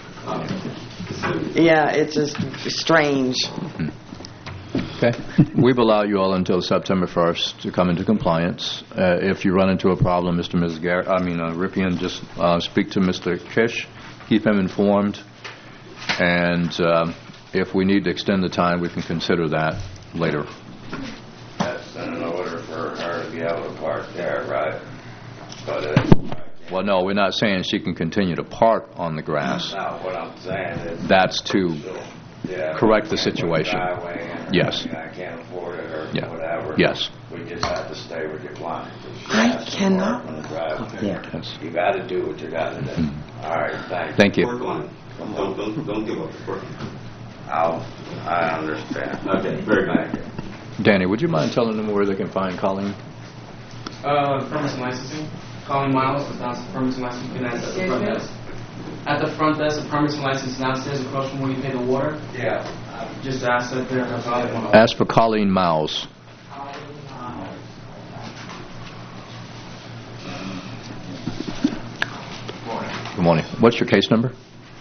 Yeah, it's just strange. Okay. We've allowed you all until September 1st to come into compliance. If you run into a problem, Mr. and Mrs. Rippian, just speak to Mr. Kish, keep him informed, and if we need to extend the time, we can consider that later. That's in order for her to be able to park there, right? But well, no, we're not saying she can continue to park on the grass. no, what I'm saying is... That's to correct the situation. Yes. I can't afford it or whatever. Yes. We just have to stay with your client. I cannot. Yes. You got to do what you got to do. All right, Thank you. Work on it. Don't give up. Work on it. I understand. Okay, very good. Danny, would you mind telling them where they can find Colleen? Permits and licensing. Colleen Miles is downstairs. Permits and licensing. You can ask at the front desk. At the front desk, the permits and license downstairs across from where you pay the water. Yeah. Just ask that there. Ask for Colleen Miles. Good morning. What's your case number?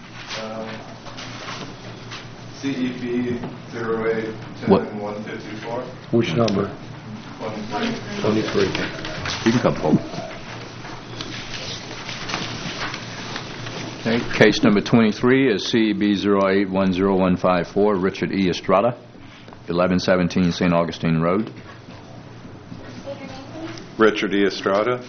CEP 08-154. Which number? 23. You can come forward. Okay, case number 23 is CEB 08-10154, Richard E. Estrada, 1117 St. Augustine Road. Richard E. Estrada.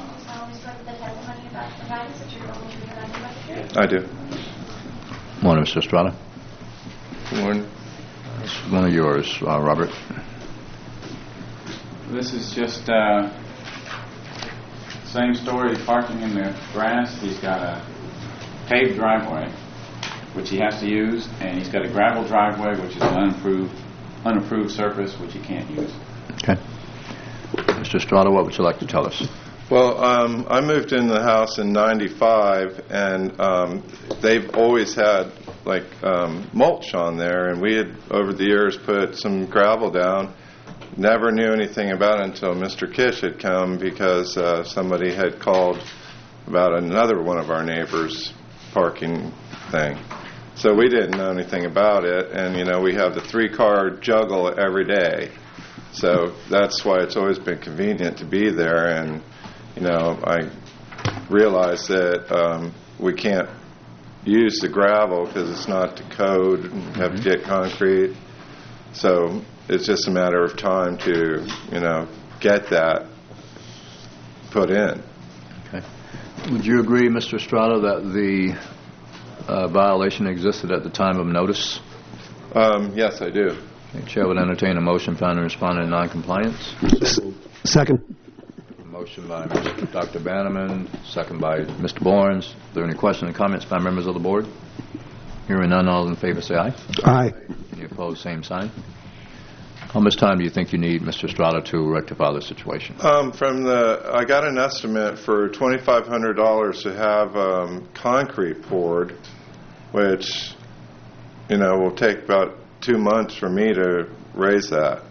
I do. Morning, Mr. Estrada. Good morning. It's one of yours, Robert. This is just Same story, parking in the grass. He's got a paved driveway, which he has to use, and he's got a gravel driveway, which is an unapproved surface, which he can't use. Okay. Mr. Estrada, what would you like to tell us? Well, I moved in the house in '95, and they've always had like mulch on there, and we had over the years put some gravel down. Never knew anything about it until Mr. Kish had come, because somebody had called about another one of our neighbors' parking thing. So we didn't know anything about it, and we have the 3-car juggle every day. So that's why it's always been convenient to be there. And I realize that we can't use the gravel because it's not to code, and have to get concrete. So it's just a matter of time to, get that put in. Okay. Would you agree, Mr. Estrada, that the violation existed at the time of notice? Yes, I do. Okay. Chair would entertain a motion found in respondent in noncompliance. Second. Motion by Dr. Bannerman, second by Mr. Barnes. Are there any questions or comments by members of the board? Hearing none, all in favor say aye. Aye. Any opposed, same sign. How much time do you think you need, Mr. Estrada, to rectify the situation? I got an estimate for $2,500 to have concrete poured, which, will take about 2 months for me to raise that.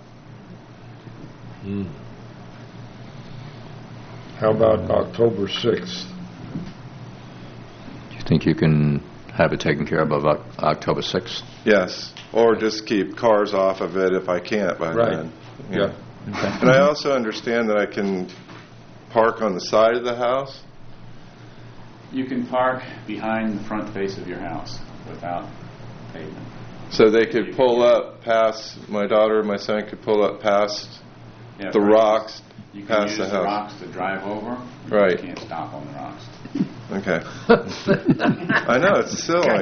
How about October 6th? Do you think you can have it taken care of by October 6th? Yes, or just keep cars off of it if I can't by then. Yeah. Okay. And I also understand that I can park on the side of the house. You can park behind the front face of your house without pavement. So they could pull up past, my daughter and my son could pull up past the rocks, you can past use the the house. rocks to drive over. Right. You can't stop on the rocks. Okay. I know, it's silly.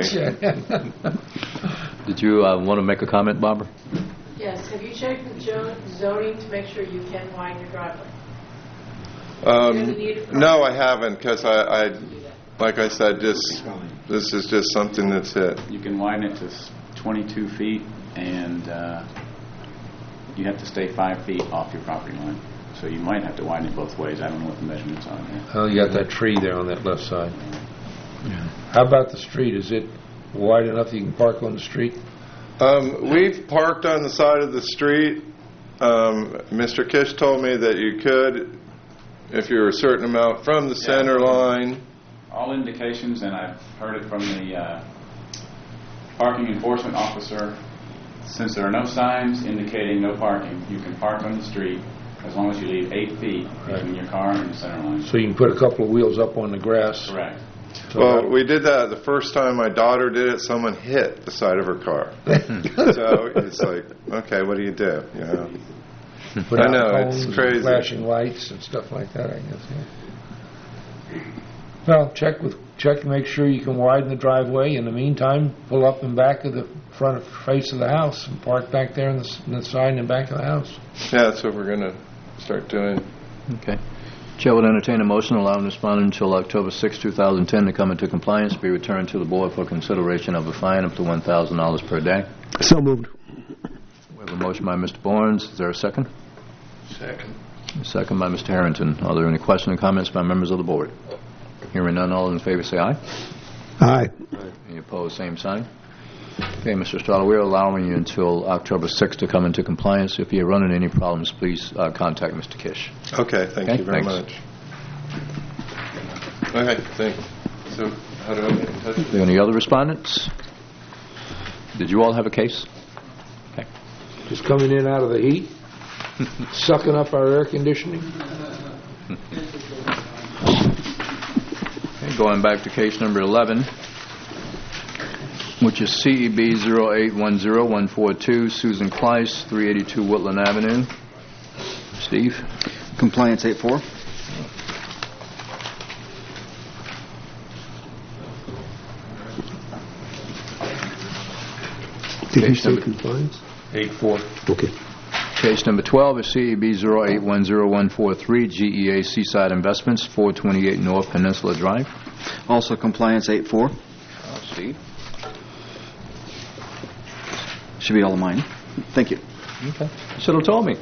Did you want to make a comment, Barbara? Yes, have you checked with zoning to make sure you can widen your driveway? No, I haven't, because I like I said, this is just something that's hit. You can widen it to 22 feet, and you have to stay 5 feet off your property line. So you might have to widen it both ways. I don't know what the measurements are there. Oh, you got that tree there on that left side. Yeah. How about the street? Is it wide enough you can park on the street? We've parked on the side of the street. Mr. Kish told me that you could, if you're a certain amount from the center line. All indications, and I've heard it from the parking enforcement officer, since there are no signs indicating no parking, you can park on the street as long as you leave 8 feet between your car and the center line. So you can put a couple of wheels up on the grass? Correct. So Well, we did that the first time my daughter did it. Someone hit the side of her car. So it's like, okay, what do you do? Put I out know, cones it's crazy. and flashing lights and stuff like that, I guess. Yeah. Well, check and make sure you can widen the driveway. In the meantime, pull up in back of the front face of the house and park back there in the side and back of the house. Yeah, that's what we're going to start doing. Okay. Chair will entertain a motion allowing the respondent until October 6, 2010 to come into compliance, be returned to the board for consideration of a fine up to $1,000 per day. So moved. We have a motion by Mr. Barnes. Is there a second? Second. A second by Mr. Harrington. Are there any questions or comments by members of the board? Hearing none, all in favor say aye. Aye. Any opposed, same sign. Okay, Mr. Estrada, we're allowing you until October 6th to come into compliance. If you're running any problems, please contact Mr. Kish. Okay, thank you very thanks. much. Okay, thanks. So how do I get in touch with Are there any other respondents? Did you all have a case? Okay. Just coming in out of the heat, sucking up our air conditioning. Okay, going back to case number 11, which is CEB 0810142, Susan Kleiss, 382 Woodland Avenue. Steve? Compliance 8-4. Did you say compliance? 8-4. Okay. Case number 12 is CEB 0810143, GEA Seaside Investments, 428 North Peninsula Drive. Also compliance 8-4. Steve. Should be all of mine. Thank you. Okay. You should have told me.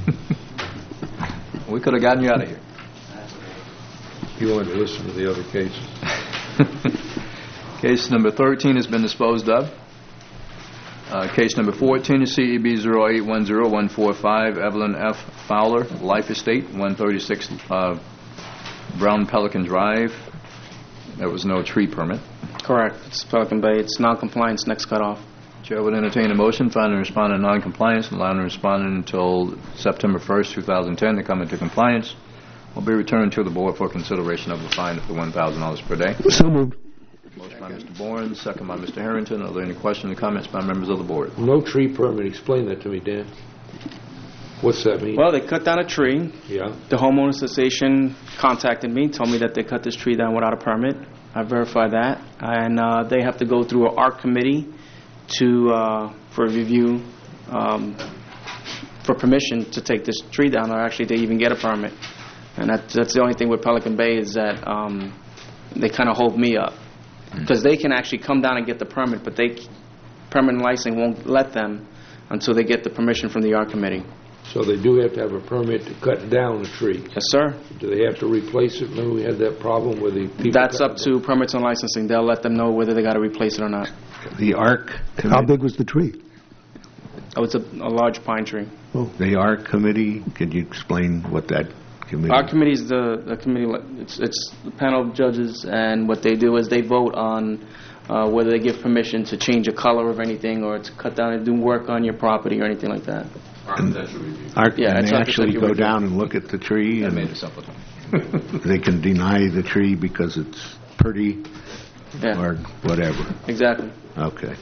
We could have gotten you out of here. You wanted to listen to the other cases. Case number 13 has been disposed of. Case number 14 is CEB 0810145, Evelyn F. Fowler, Life Estate, 136 Brown Pelican Drive. There was no tree permit. Correct. It's Pelican Bay. It's non-compliance, next cutoff. Chair would entertain a motion finding the respondent non-compliance and allowing the respondent until September 1st, 2010 to come into compliance. Will be returned to the board for consideration of the fine of the $1,000 per day. So moved. Motion by Mr. Bourne, second by Mr. Harrington. Are there any questions or comments by members of the board? No tree permit. Explain that to me, Dan. What's that mean? Well, they cut down a tree. Yeah. The homeowners association contacted me, told me that they cut this tree down without a permit. I verified that, and they have to go through an art committee for review for permission to take this tree down, or actually they even get a permit. And that's the only thing with Pelican Bay is that they kind of hold me up. Because they can actually come down and get the permit, but permanent licensing won't let them until they get the permission from the art committee. So they do have to have a permit to cut down a tree? Yes, sir. Do they have to replace it? Remember we had that problem with the people... That's up to permits and licensing. They'll let them know whether they got to replace it or not. The ARC committee. How big was the tree? Oh, it's a large pine tree. Oh. The ARC committee, could you explain what that committee... Our committee is the committee. It's the panel of judges, and what they do is they vote on whether they give permission to change a color of anything or to cut down and do work on your property or anything like that. Architectural review. And they actually go down and look at the tree? That made it simple. They can deny the tree because it's pretty or whatever? Exactly. Okay.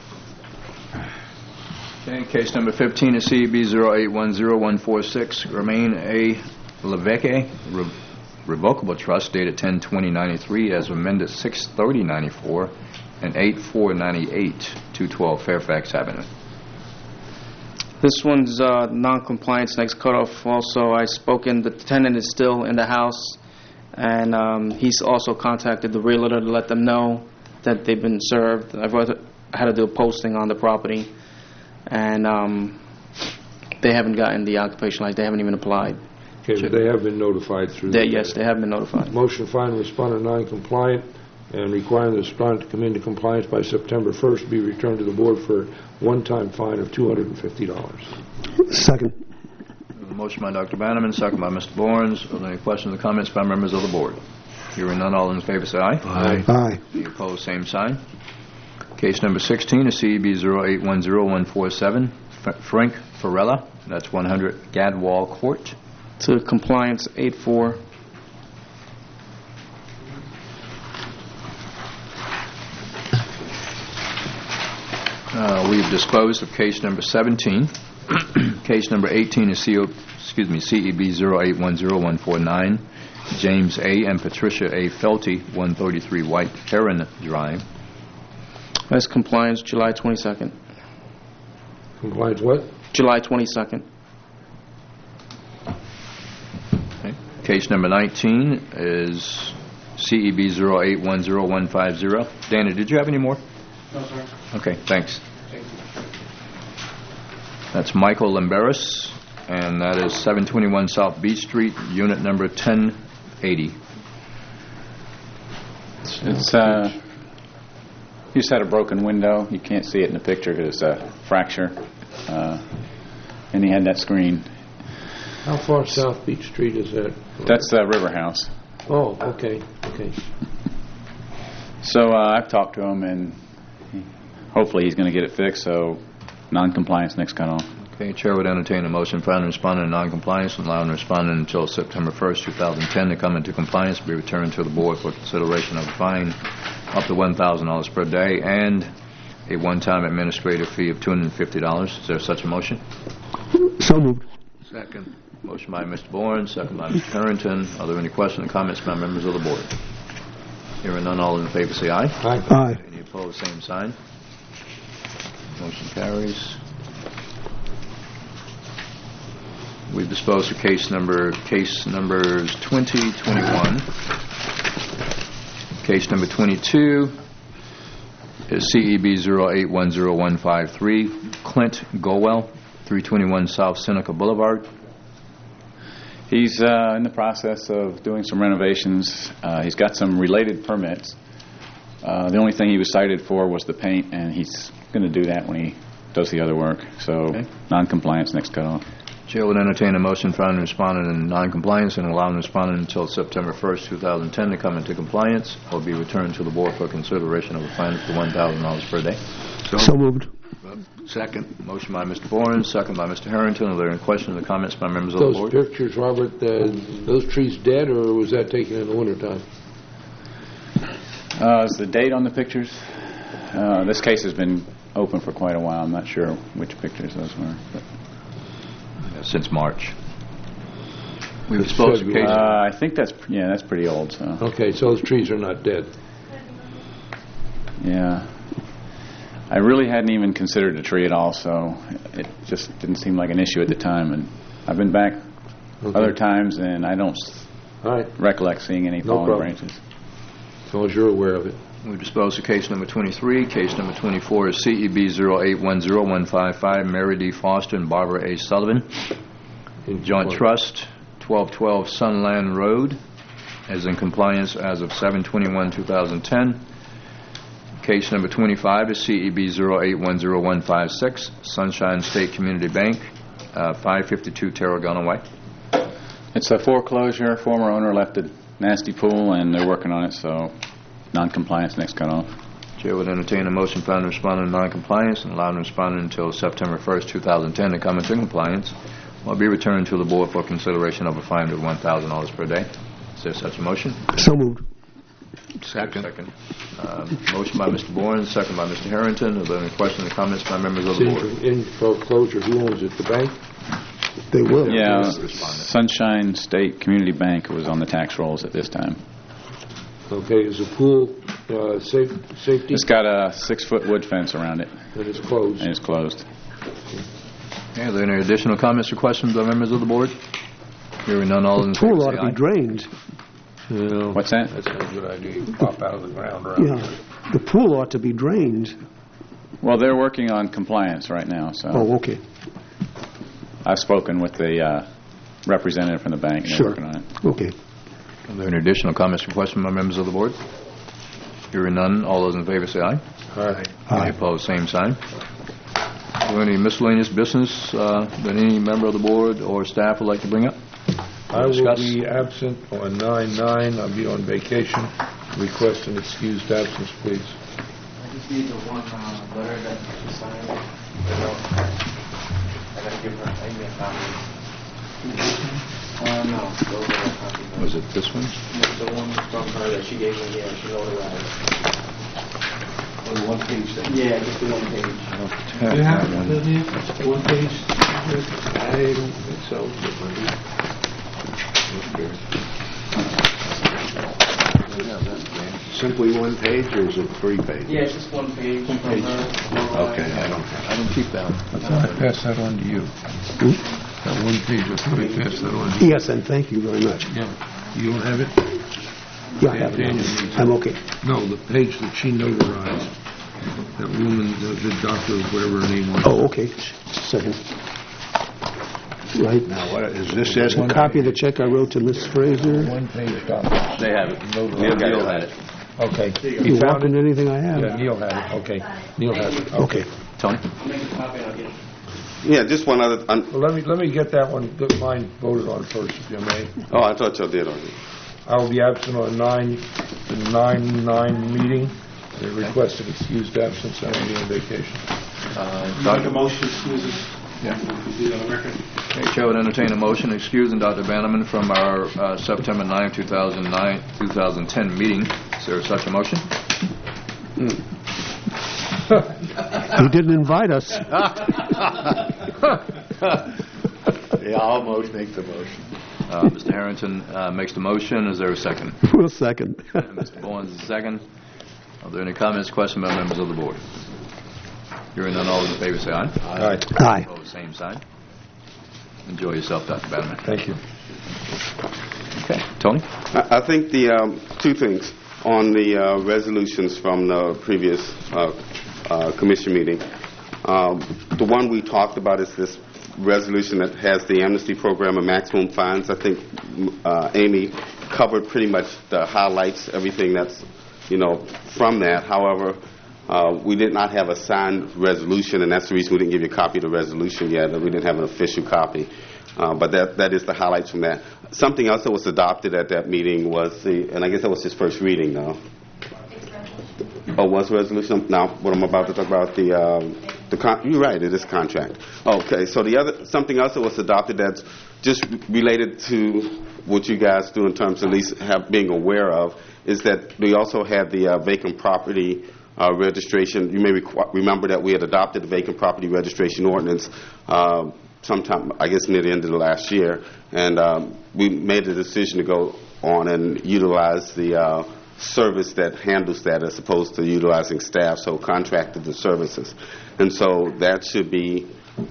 Okay, case number 15 is CEB 0810146, Romaine A. Levesque, Revocable Trust, dated 10/20/93, as amended 6/30/94 and 8/4/98, 212 Fairfax Avenue. This one's non-compliance, next cutoff. Also, the tenant is still in the house, and he's also contacted the realtor to let them know that they've been served. I had to do a posting on the property, and they haven't gotten the occupation license. They haven't even applied. Okay, but they have been notified through... Yes, they have been notified. Motion to find the respondent non-compliant and requiring the respondent to come into compliance by September 1st be returned to the board for a one-time fine of $250. Second. Motion by Dr. Bannerman, second by Mr. Bournes. Are there any questions or comments by members of the board? Hearing none, all in favor say aye. Aye. Aye. Any opposed, same sign. Case number 16 is CEB 0810147, Frank Farella. That's 100 Gadwall Court. To compliance 8/4. We've disposed of case number 17. Case number 18 is CEB 0810149, James A. and Patricia A. Felty, 133 White Heron Drive. That's compliance July 22nd. Compliance what? July 22nd. Okay. Case number 19 is CEB 0810150. Dana, did you have any more? No, sir. Okay, thanks. Thank you. That's Michael Lamberis, and that is 721 South Beach Street, unit number 1080. It's he just had a broken window. You can't see it in the picture because it's a fracture. And he had that screen. How far South Beach Street is that? That's River House. Oh, okay. Okay. So I've talked to him, and hopefully he's going to get it fixed, so non-compliance next cutoff. Okay, Chair would entertain a motion finding respondent in non-compliance and allowing respondent until September 1st, 2010 to come into compliance, be returned to the board for consideration of a fine up to $1,000 per day and a one-time administrative fee of $250. Is there such a motion? So moved. Second. Motion by Mr. Bourne, second by Mr. Harrington. Are there any questions or comments by members of the board? Hearing none, all in favor say aye. Aye. Aye. Any opposed, same sign. Motion carries. We've disposed of case numbers 20, 21. Case number 22 is CEB 0810153, Clint Gowell, 321 South Seneca Boulevard. He's in the process of doing some renovations. He's got some related permits. The only thing he was cited for was the paint, and he's going to do that when he does the other work. So, non-compliance, next cutoff. Chair would entertain a motion finding the respondent in non-compliance and allowing the respondent until September 1st, 2010 to come into compliance or be returned to the board for consideration of a fine up to $1,000 per day. So moved. Second. Motion by Mr. Bourne, second by Mr. Harrington. Are there any questions or comments by members of the board? Those pictures, Robert, those trees dead, or was that taken in the wintertime? Is the date on the pictures? This case has been open for quite a while. I'm not sure which pictures those were. But. Since March. We've disposed of cases. I think that's pretty old. So. Okay, so those trees are not dead. Yeah. I really hadn't even considered a tree at all, so it just didn't seem like an issue at the time. And I've been back other times, and I don't recollect seeing any fallen branches. As long as you're aware of it. We've disposed of case number 23. Case number 24 is CEB 0810155, Mary D. Foster and Barbara A. Sullivan. Joint Trust, 1212 Sunland Road, as in compliance as of 7/21/2010. Case number 25 is CEB 0810156, Sunshine State Community Bank, 552 Tarragona Way. It's a foreclosure. Former owner left a nasty pool, and they're working on it, so non-compliance, next cutoff. Chair would entertain a motion finding the respondent in non-compliance and allowing the respondent until September 1st, 2010 to come into compliance or be returned to the board for consideration of a fine of $1,000 per day. Is there such a motion? So moved. Second. Motion by Mr. Bourne, second by Mr. Harrington. Are there any questions or comments by members of the board? In foreclosure, who owns it? The bank? They will. Yeah, Sunshine State Community Bank was on the tax rolls at this time. Okay, is the pool safety? It's got a 6-foot wood fence around it. And it's closed? And it's closed. Okay, are there any additional comments or questions by members of the board? Hearing none, all in favor The pool ought say to be aye. drained. Yeah. What's that? That's not a good idea. You pop out of the ground around Yeah, the pool ought to be drained. Well, they're working on compliance right now, so. Oh, okay. I've spoken with the representative from the bank, and they're working on it. Okay. Are there any additional comments or questions by members of the board? Hearing none, all those in favor say aye. Aye. Any opposed, same sign. Are there any miscellaneous business that any member of the board or staff would like to bring up? I will be absent on 9/9. I'll be on vacation. Request an excused absence, please. I just need the one letter that she signed. I gotta give her a copy. No, those are a copy. Was it this one? The one from her that she gave me, yeah, she notarized. On the one page thing? Yeah, just the one page. You have it, one page? I don't think so. Simply one page, or is it 3 pages? Yeah, it's just one page. One page. Okay, I don't keep that. I pass that on to you. That one page, I thought I passed that on to you. Yes, and thank you very much. Yeah. You don't have it? Yeah, I have it. I'm okay. No, the page that she notarized. That woman, the doctor, whatever her name was. Oh, okay. Second. Right. Now, what is this? As A copy of the check I wrote to Miss Fraser. One page document. They have it. Neil had it. Okay. You walk into anything I have? Yeah, Neil had it. Okay. Neil has it. Okay. Tony? Yeah, just one other. Well, let me get that one, get mine voted on first, if you may. Oh, I thought y'all did already. I will be absent on the 9/9 meeting. I request an excused absence. I will be on vacation. Make a motion, excuses. Yeah. Be on the record. Okay, Chair would entertain a motion excusing Dr. Bannerman from our September 9, 2010 meeting. Is there such a motion? He didn't invite us. Yeah, I'll make the motion. Mr. Harrington makes the motion. Is there a second? We'll second. Mr. Bourne is the second. Are there any comments, questions by members of the board? Hearing none, all those in favor say aye. Aye. Aye. Opposed, same sign. Enjoy yourself, Dr. Bannerman. Thank you. Okay. Tony? I think the two things on the resolutions from the previous commission meeting. The one we talked about is this resolution that has the amnesty program and maximum fines. I think Amy covered pretty much the highlights, everything that's, from that. However, we did not have a signed resolution, and that's the reason we didn't give you a copy of the resolution yet. We didn't have an official copy. But that is the highlights from that. Something else that was adopted at that meeting was and I guess that was his first reading, though. Oh, was resolution? Now, what I'm about to talk about, you're right, it is contract. Okay, so something else that was adopted that's just related to what you guys do in terms of at least being aware of is that we also had the vacant property registration. You may remember that we had adopted the vacant property registration ordinance sometime, I guess, near the end of the last year, and we made the decision to go on and utilize the service that handles that as opposed to utilizing staff, so contracted the services. And so that should be,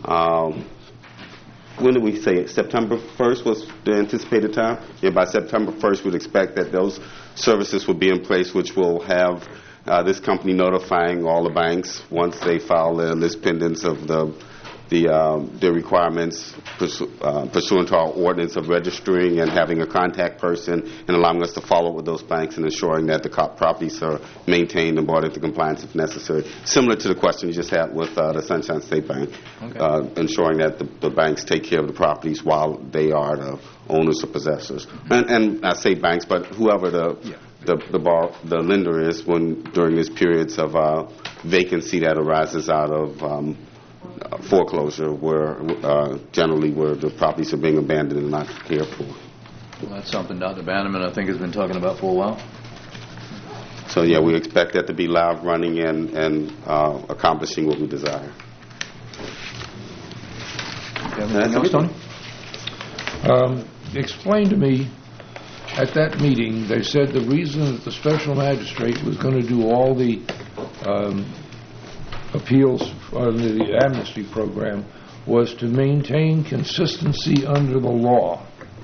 when did we say it? September 1st was the anticipated time? Yeah, by September 1st we'd expect that those services will be in place, which will have this company notifying all the banks once they file their list pendants of the requirements pursuant to our ordinance of registering and having a contact person and allowing us to follow up with those banks and ensuring that the properties are maintained and brought into compliance if necessary. Similar to the question you just had with the Sunshine State Bank, ensuring that the banks take care of the properties while they are the owners or possessors. And I say banks, but whoever the lender is during these periods of vacancy that arises out of foreclosure, where generally where the properties are being abandoned and not cared for. Well, that's something Dr. Bannerman, I think, has been talking about for a while. So, yeah, we expect that to be live running and accomplishing what we desire. Anything else, Tony? Explain to me, at that meeting, they said the reason that the special magistrate was going to do all the appeals under the amnesty program was to maintain consistency under the law.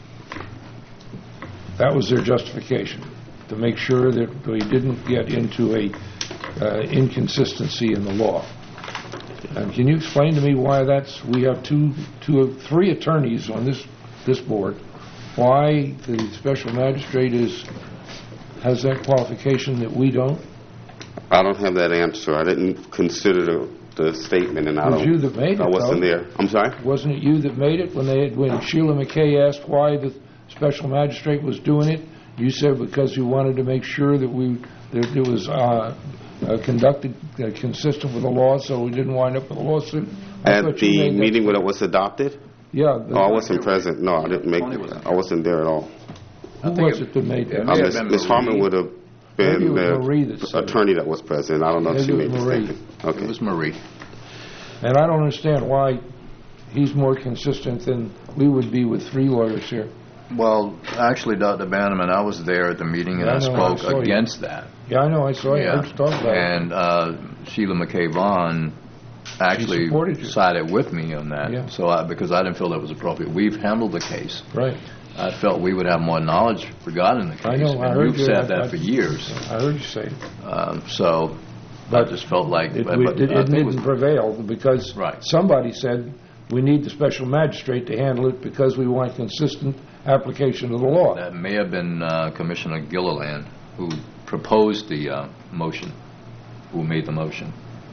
That was their justification, to make sure that we didn't get into a inconsistency in the law. And can you explain to me why we have three attorneys on this board, why the special magistrate has that qualification that we don't? I don't have that answer. I didn't consider the statement, and I wasn't there. I'm sorry? Wasn't it you that made it when Sheila McKay asked why the special magistrate was doing it? You said because you wanted to make sure that it was conducted consistent with the law, so we didn't wind up with a lawsuit. At the meeting when it was adopted? Yeah. I wasn't present. No, I didn't make it. I wasn't there at all. Who was it that made that? Ms. Harmon would have been the attorney that was present. I don't know if she made the statement. Okay. It was Marie. And I don't understand why he's more consistent than we would be with three lawyers here. Well, actually, Dr. Bannerman, I was there at the meeting, and I spoke against that. Yeah, I know. I saw you. I was talking about it. And Sheila McKay Vaughn actually sided with me on that. Yeah. So because I didn't feel that was appropriate. We've handled the case. Right. I felt we would have more knowledge regarding the case. I know. I heard you've said that for years. I heard you say it. So I just felt like it didn't prevail because somebody said we need the special magistrate to handle it because we want consistent application of the law. That may have been Commissioner Gilliland who proposed the motion, who made the motion.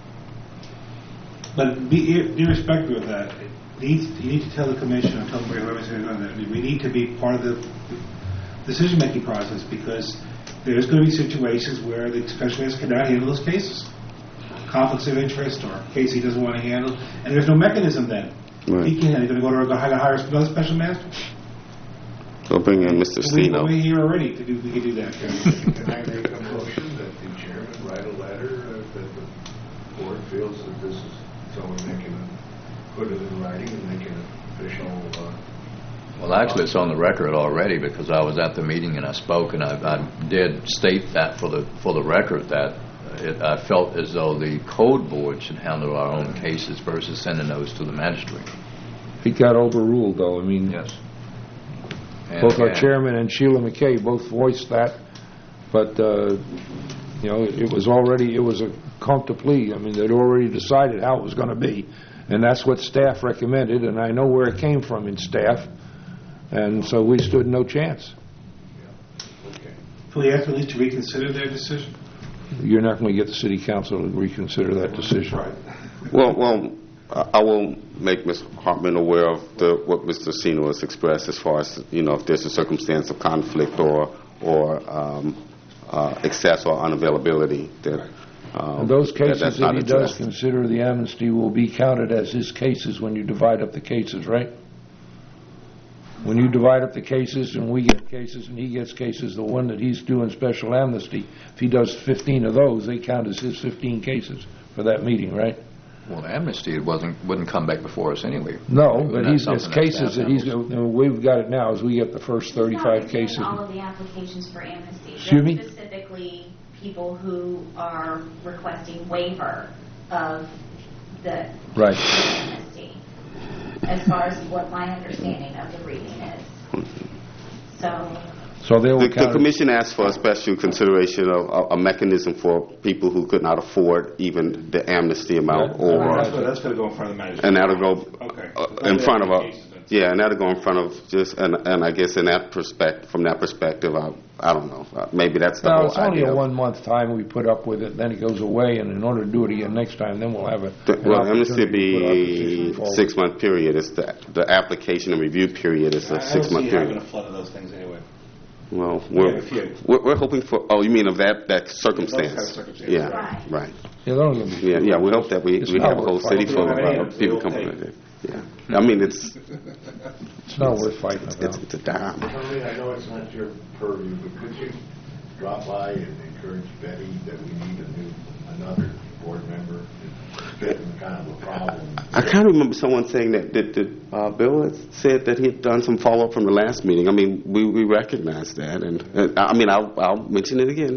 But irrespective of that, you need to tell the commission or tell whoever's going to that we need to be part of the decision-making process because there's going to be situations where the specialist cannot handle those cases. Conflicts of interest or a case he doesn't want to handle, and there's no mechanism then. Right. He can't. He's going to go to hire another special master. So bring in Mr. Steno. We're here already we can do that. Can I make a motion that the chairman write a letter that the board feels that this is someone they can put it in writing and make an official... Well, actually, it's on the record already because I was at the meeting and I spoke and I did state that for the record that I felt as though the code board should handle our own cases versus sending those to the magistrate. It got overruled, though. I mean, Yes. both our And- chairman and Sheila McKay both voiced that, but, you know, it was a compte plea. I mean, they'd already decided how it was going to be, and that's what staff recommended, and I know where it came from in staff, and so we stood no chance. Can we ask police to reconsider their decision? You're not going to get the city council to reconsider that decision. Well, I will make Ms. Hartman aware of what Mr. Sino has expressed as far as, you know, if there's a circumstance of conflict or excess or unavailability. In those cases that's that not he does addressed. consider the amnesty will be counted as his cases when you divide up the cases, right? When you divide up the cases and we get cases and he gets cases, the one that he's doing special amnesty, if he does 15 of those, they count as his 15 cases for that meeting, right? Well, amnesty wouldn't come back before us anyway. No, but That's he's something his that's cases that he's, handled. we've got it now is we get the first 35 cases. All of the applications for amnesty. Excuse me? Specifically, people who are requesting waiver of the Right. amnesty, as far as what my understanding of the reading is. So they will The count. commission asked for a special consideration of a mechanism for people who could not afford even the amnesty amount, That's going to go in front of the magistrate. and that'll go in front of a, Cases then. yeah, and that'll go in front of just, and I guess in that from that perspective, I don't know, maybe that's the No, whole it's only idea. a 1 month time we put up with it, then it goes away, and in order to do it again next time, then we'll have an Well, amnesty opportunity to put our be position forward. 6 month period. It's the application and review period is a 6 month I don't see having period. a flood of those things anyway. Well, We have a few. we're hoping for. Oh, you mean of that circumstance? Those kind of circumstances, Yeah, right. Yeah, they're only gonna be- Yeah, we hope that we It's have not a whole worth city fighting. full Yeah, of people they'll coming pay. in there. Yeah, I mean it's not worth fighting about. It's a dime. Tony, I know it's not your purview, but could you drop by and encourage Betty that we need another board member? It's getting kind of a problem. I kind of remember someone saying that Bill had said that he had done some follow up from the last meeting. I mean, we recognize that, and I mean I'll mention it again.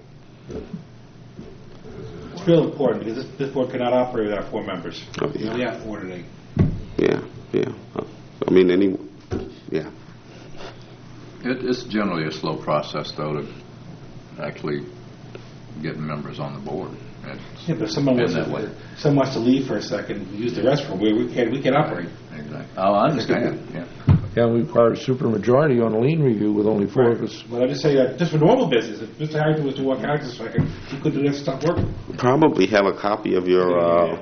It's real important because this board cannot operate without 4 members. Oh, yeah. We only have 4 today. Yeah. I mean yeah. It's generally a slow process, though, to actually get members on the board. Yeah, but if someone wants to leave for a second, use the restroom, we can operate. Exactly. Oh, I understand. Yeah. Yeah, we require a supermajority on a lien review with only 4 of us. Well, I just say that just for normal business, if Mr. Harrington was to walk out just a second, he could do that stuff working. Probably have a copy of your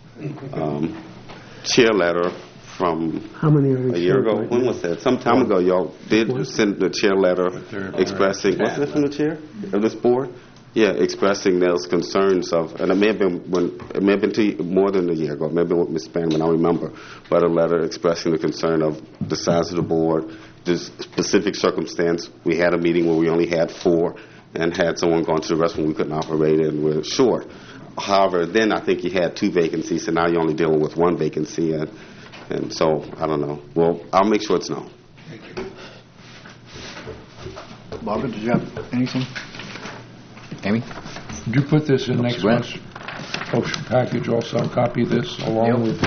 chair letter from How many are we a year short ago. right When now? was that? Some time ago, y'all did send the chair letter expressing. Wasn't it from the chair of this board? Yeah, expressing those concerns of, and it may have been to you more than a year ago. Maybe with Ms. Spanman, I don't remember, but a letter expressing the concern of the size of the board, the specific circumstance. We had a meeting where we only had 4, and had someone gone to the restroom, we couldn't operate, and we're short. However, then I think you had 2 vacancies, and now you're only dealing with 1 vacancy, and so I don't know. Well, I'll make sure it's known. Barbara, did you have anything? Amy? Did you put this in next Grant? month's motion package also, a copy of this, along with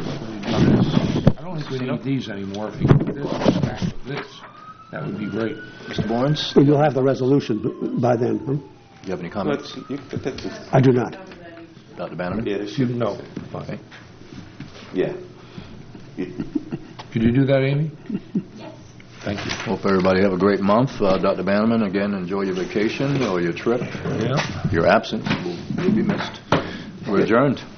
I don't think we need these anymore. If you put this in stack with this, that would be great. Mr. Borns? Well, you'll have the resolution by then, huh? Do you have any comments? I do not. Dr. Bannerman? Yes. No. Okay. Yeah. Could you do that, Amy? Thank you. Hope everybody have a great month. Dr. Bannerman, again, enjoy your vacation or your trip. Yeah. If you're absent, you'll be missed. We're adjourned.